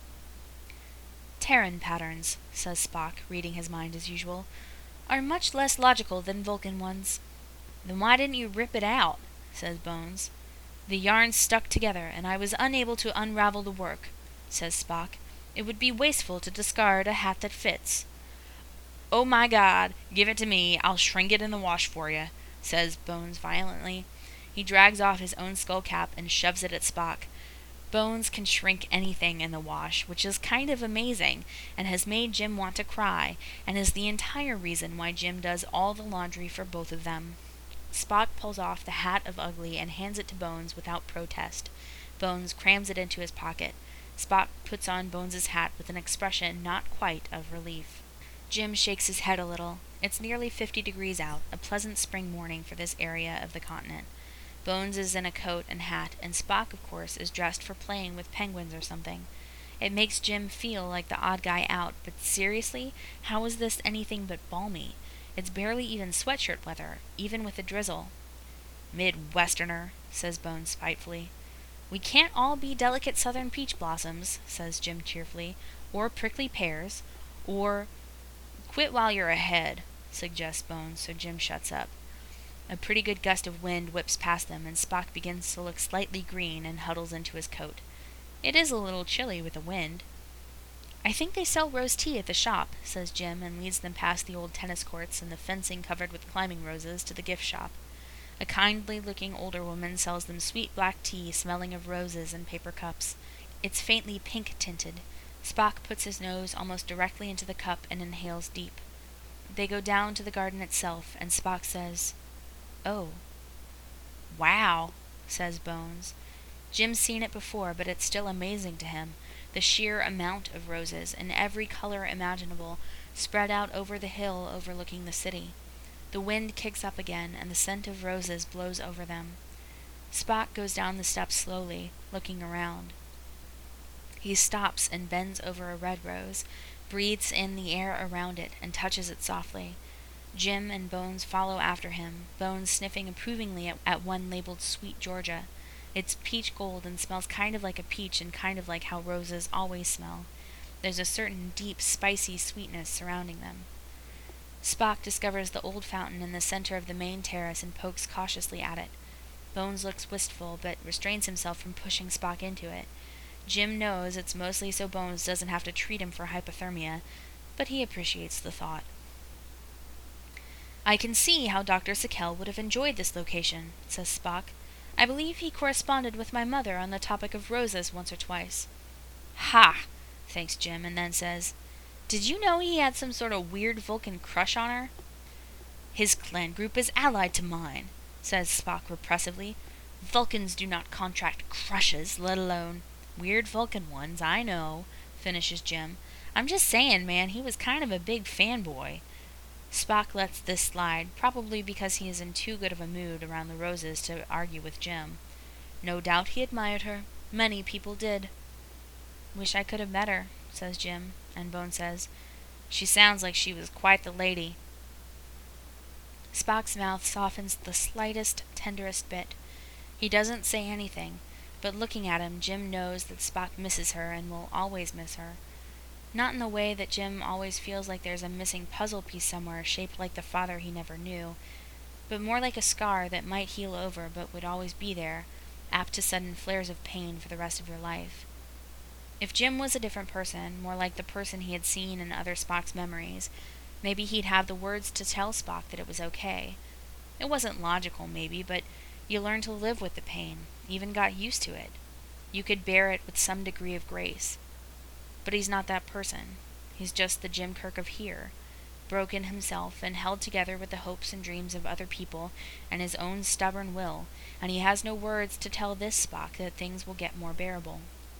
Terran patterns, says Spock, reading his mind as usual, are much less logical than Vulcan ones. Then why didn't you rip it out? Says Bones. The yarn stuck together, and I was unable to unravel the work, says Spock. It would be wasteful to discard a hat that fits. Oh my God, give it to me, I'll shrink it in the wash for you, says Bones violently. He drags off his own skull cap and shoves it at Spock. Bones can shrink anything in the wash, which is kind of amazing, and has made Jim want to cry, and is the entire reason why Jim does all the laundry for both of them. Spock pulls off the hat of Ugly and hands it to Bones without protest. Bones crams it into his pocket. Spock puts on Bones's hat with an expression not quite of relief. Jim shakes his head a little. It's nearly fifty degrees out, a pleasant spring morning for this area of the continent. Bones is in a coat and hat, and Spock, of course, is dressed for playing with penguins or something. It makes Jim feel like the odd guy out, but seriously, how is this anything but balmy? It's barely even sweatshirt weather, even with a drizzle. Midwesterner, says Bones spitefully. We can't all be delicate southern peach blossoms, says Jim cheerfully, or prickly pears, or... Quit while you're ahead, suggests Bones, so Jim shuts up. A pretty good gust of wind whips past them, and Spock begins to look slightly green and huddles into his coat. It is a little chilly with the wind. I think they sell rose tea at the shop, says Jim, and leads them past the old tennis courts and the fencing covered with climbing roses to the gift shop. A kindly-looking older woman sells them sweet black tea smelling of roses in paper cups. It's faintly pink-tinted. Spock puts his nose almost directly into the cup and inhales deep. They go down to the garden itself, and Spock says, "Oh." "Wow," says Bones. Jim's seen it before, but it's still amazing to him. The sheer amount of roses, in every color imaginable, spread out over the hill overlooking the city. The wind kicks up again, and the scent of roses blows over them. Spock goes down the steps slowly, looking around. He stops and bends over a red rose, breathes in the air around it, and touches it softly. Jim and Bones follow after him, Bones sniffing approvingly at, at one labeled Sweet Georgia. It's peach gold and smells kind of like a peach and kind of like how roses always smell. There's a certain deep, spicy sweetness surrounding them. Spock discovers the old fountain in the center of the main terrace and pokes cautiously at it. Bones looks wistful, but restrains himself from pushing Spock into it. Jim knows it's mostly so Bones doesn't have to treat him for hypothermia, but he appreciates the thought. I can see how Doctor Sakel would have enjoyed this location, says Spock. I believe he corresponded with my mother on the topic of roses once or twice. Ha! Thanks Jim, and then says, Did you know he had some sort of weird Vulcan crush on her? His clan group is allied to mine, says Spock repressively. Vulcans do not contract crushes, let alone... Weird Vulcan ones, I know, finishes Jim. I'm just saying, man, he was kind of a big fanboy. Spock lets this slide, probably because he is in too good of a mood around the roses to argue with Jim. No doubt he admired her. Many people did. Wish I could have met her, says Jim, and Bones says, She sounds like she was quite the lady. Spock's mouth softens the slightest, tenderest bit. He doesn't say anything, but looking at him, Jim knows that Spock misses her and will always miss her. Not in the way that Jim always feels like there's a missing puzzle piece somewhere shaped like the father he never knew, but more like a scar that might heal over but would always be there, apt to sudden flares of pain for the rest of your life. If Jim was a different person, more like the person he had seen in other Spock's memories, maybe he'd have the words to tell Spock that it was okay. It wasn't logical, maybe, but you learned to live with the pain, even got used to it. You could bear it with some degree of grace. But he's not that person. He's just the Jim Kirk of here, broken himself and held together with the hopes and dreams of other people and his own stubborn will, and he has no words to tell this Spock that things will get more bearable.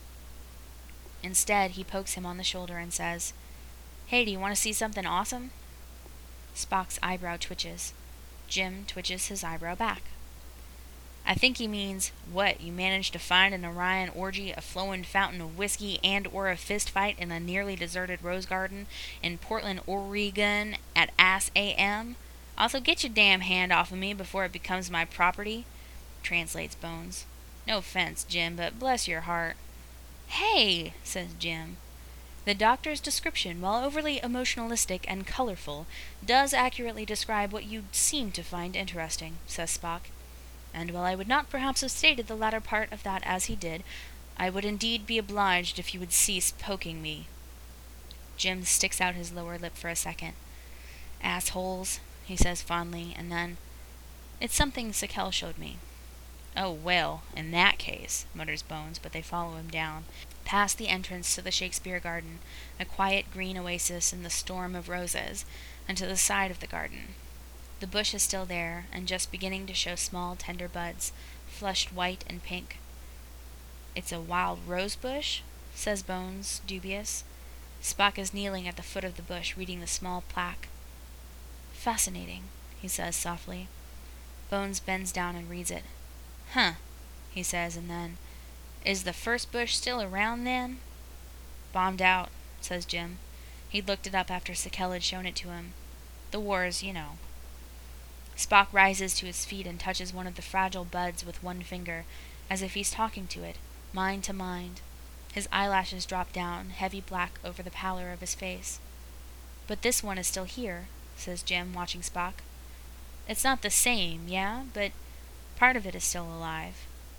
Instead, he pokes him on the shoulder and says, "Hey, do you want to see something awesome?" Spock's eyebrow twitches. Jim twitches his eyebrow back. "I think he means, what, you managed to find an Orion orgy, a flowing fountain of whiskey, and or a fist fight in a nearly deserted rose garden in Portland, Oregon at ass A M? Also, get your damn hand off of me before it becomes my property," translates Bones. "No offense, Jim, but bless your heart." "Hey," says Jim. The doctor's description, while overly emotionalistic and colorful, does accurately describe what you seem to find interesting, says Spock. And while I would not perhaps have stated the latter part of that as he did, I would indeed be obliged if you would cease poking me. Jim sticks out his lower lip for a second. "Assholes," he says fondly, and then, "It's something Sakel showed me." "Oh, well, in that case," mutters Bones, but they follow him down, past the entrance to the Shakespeare Garden, a quiet green oasis in the storm of roses, and to the side of the garden. The bush is still there, and just beginning to show small, tender buds, flushed white and pink. "It's a wild rose bush?" says Bones, dubious. Spock is kneeling at the foot of the bush, reading the small plaque. "Fascinating," he says softly. Bones bends down and reads it. "Huh," he says, and then, "Is the first bush still around, then?" "Bombed out," says Jim. He'd looked it up after Sakel had shown it to him. "The wars, you know." Spock rises to his feet and touches one of the fragile buds with one finger, as if he's talking to it, mind to mind. His eyelashes drop down, heavy black over the pallor of his face. "But this one is still here," says Jim, watching Spock. "It's not the same, yeah, but part of it is still alive."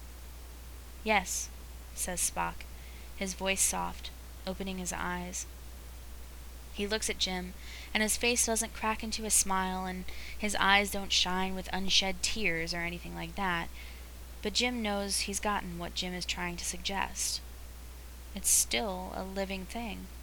"Yes," says Spock, his voice soft, opening his eyes. He looks at Jim, and his face doesn't crack into a smile, and his eyes don't shine with unshed tears or anything like that, but Jim knows he's gotten what Jim is trying to suggest. It's still a living thing.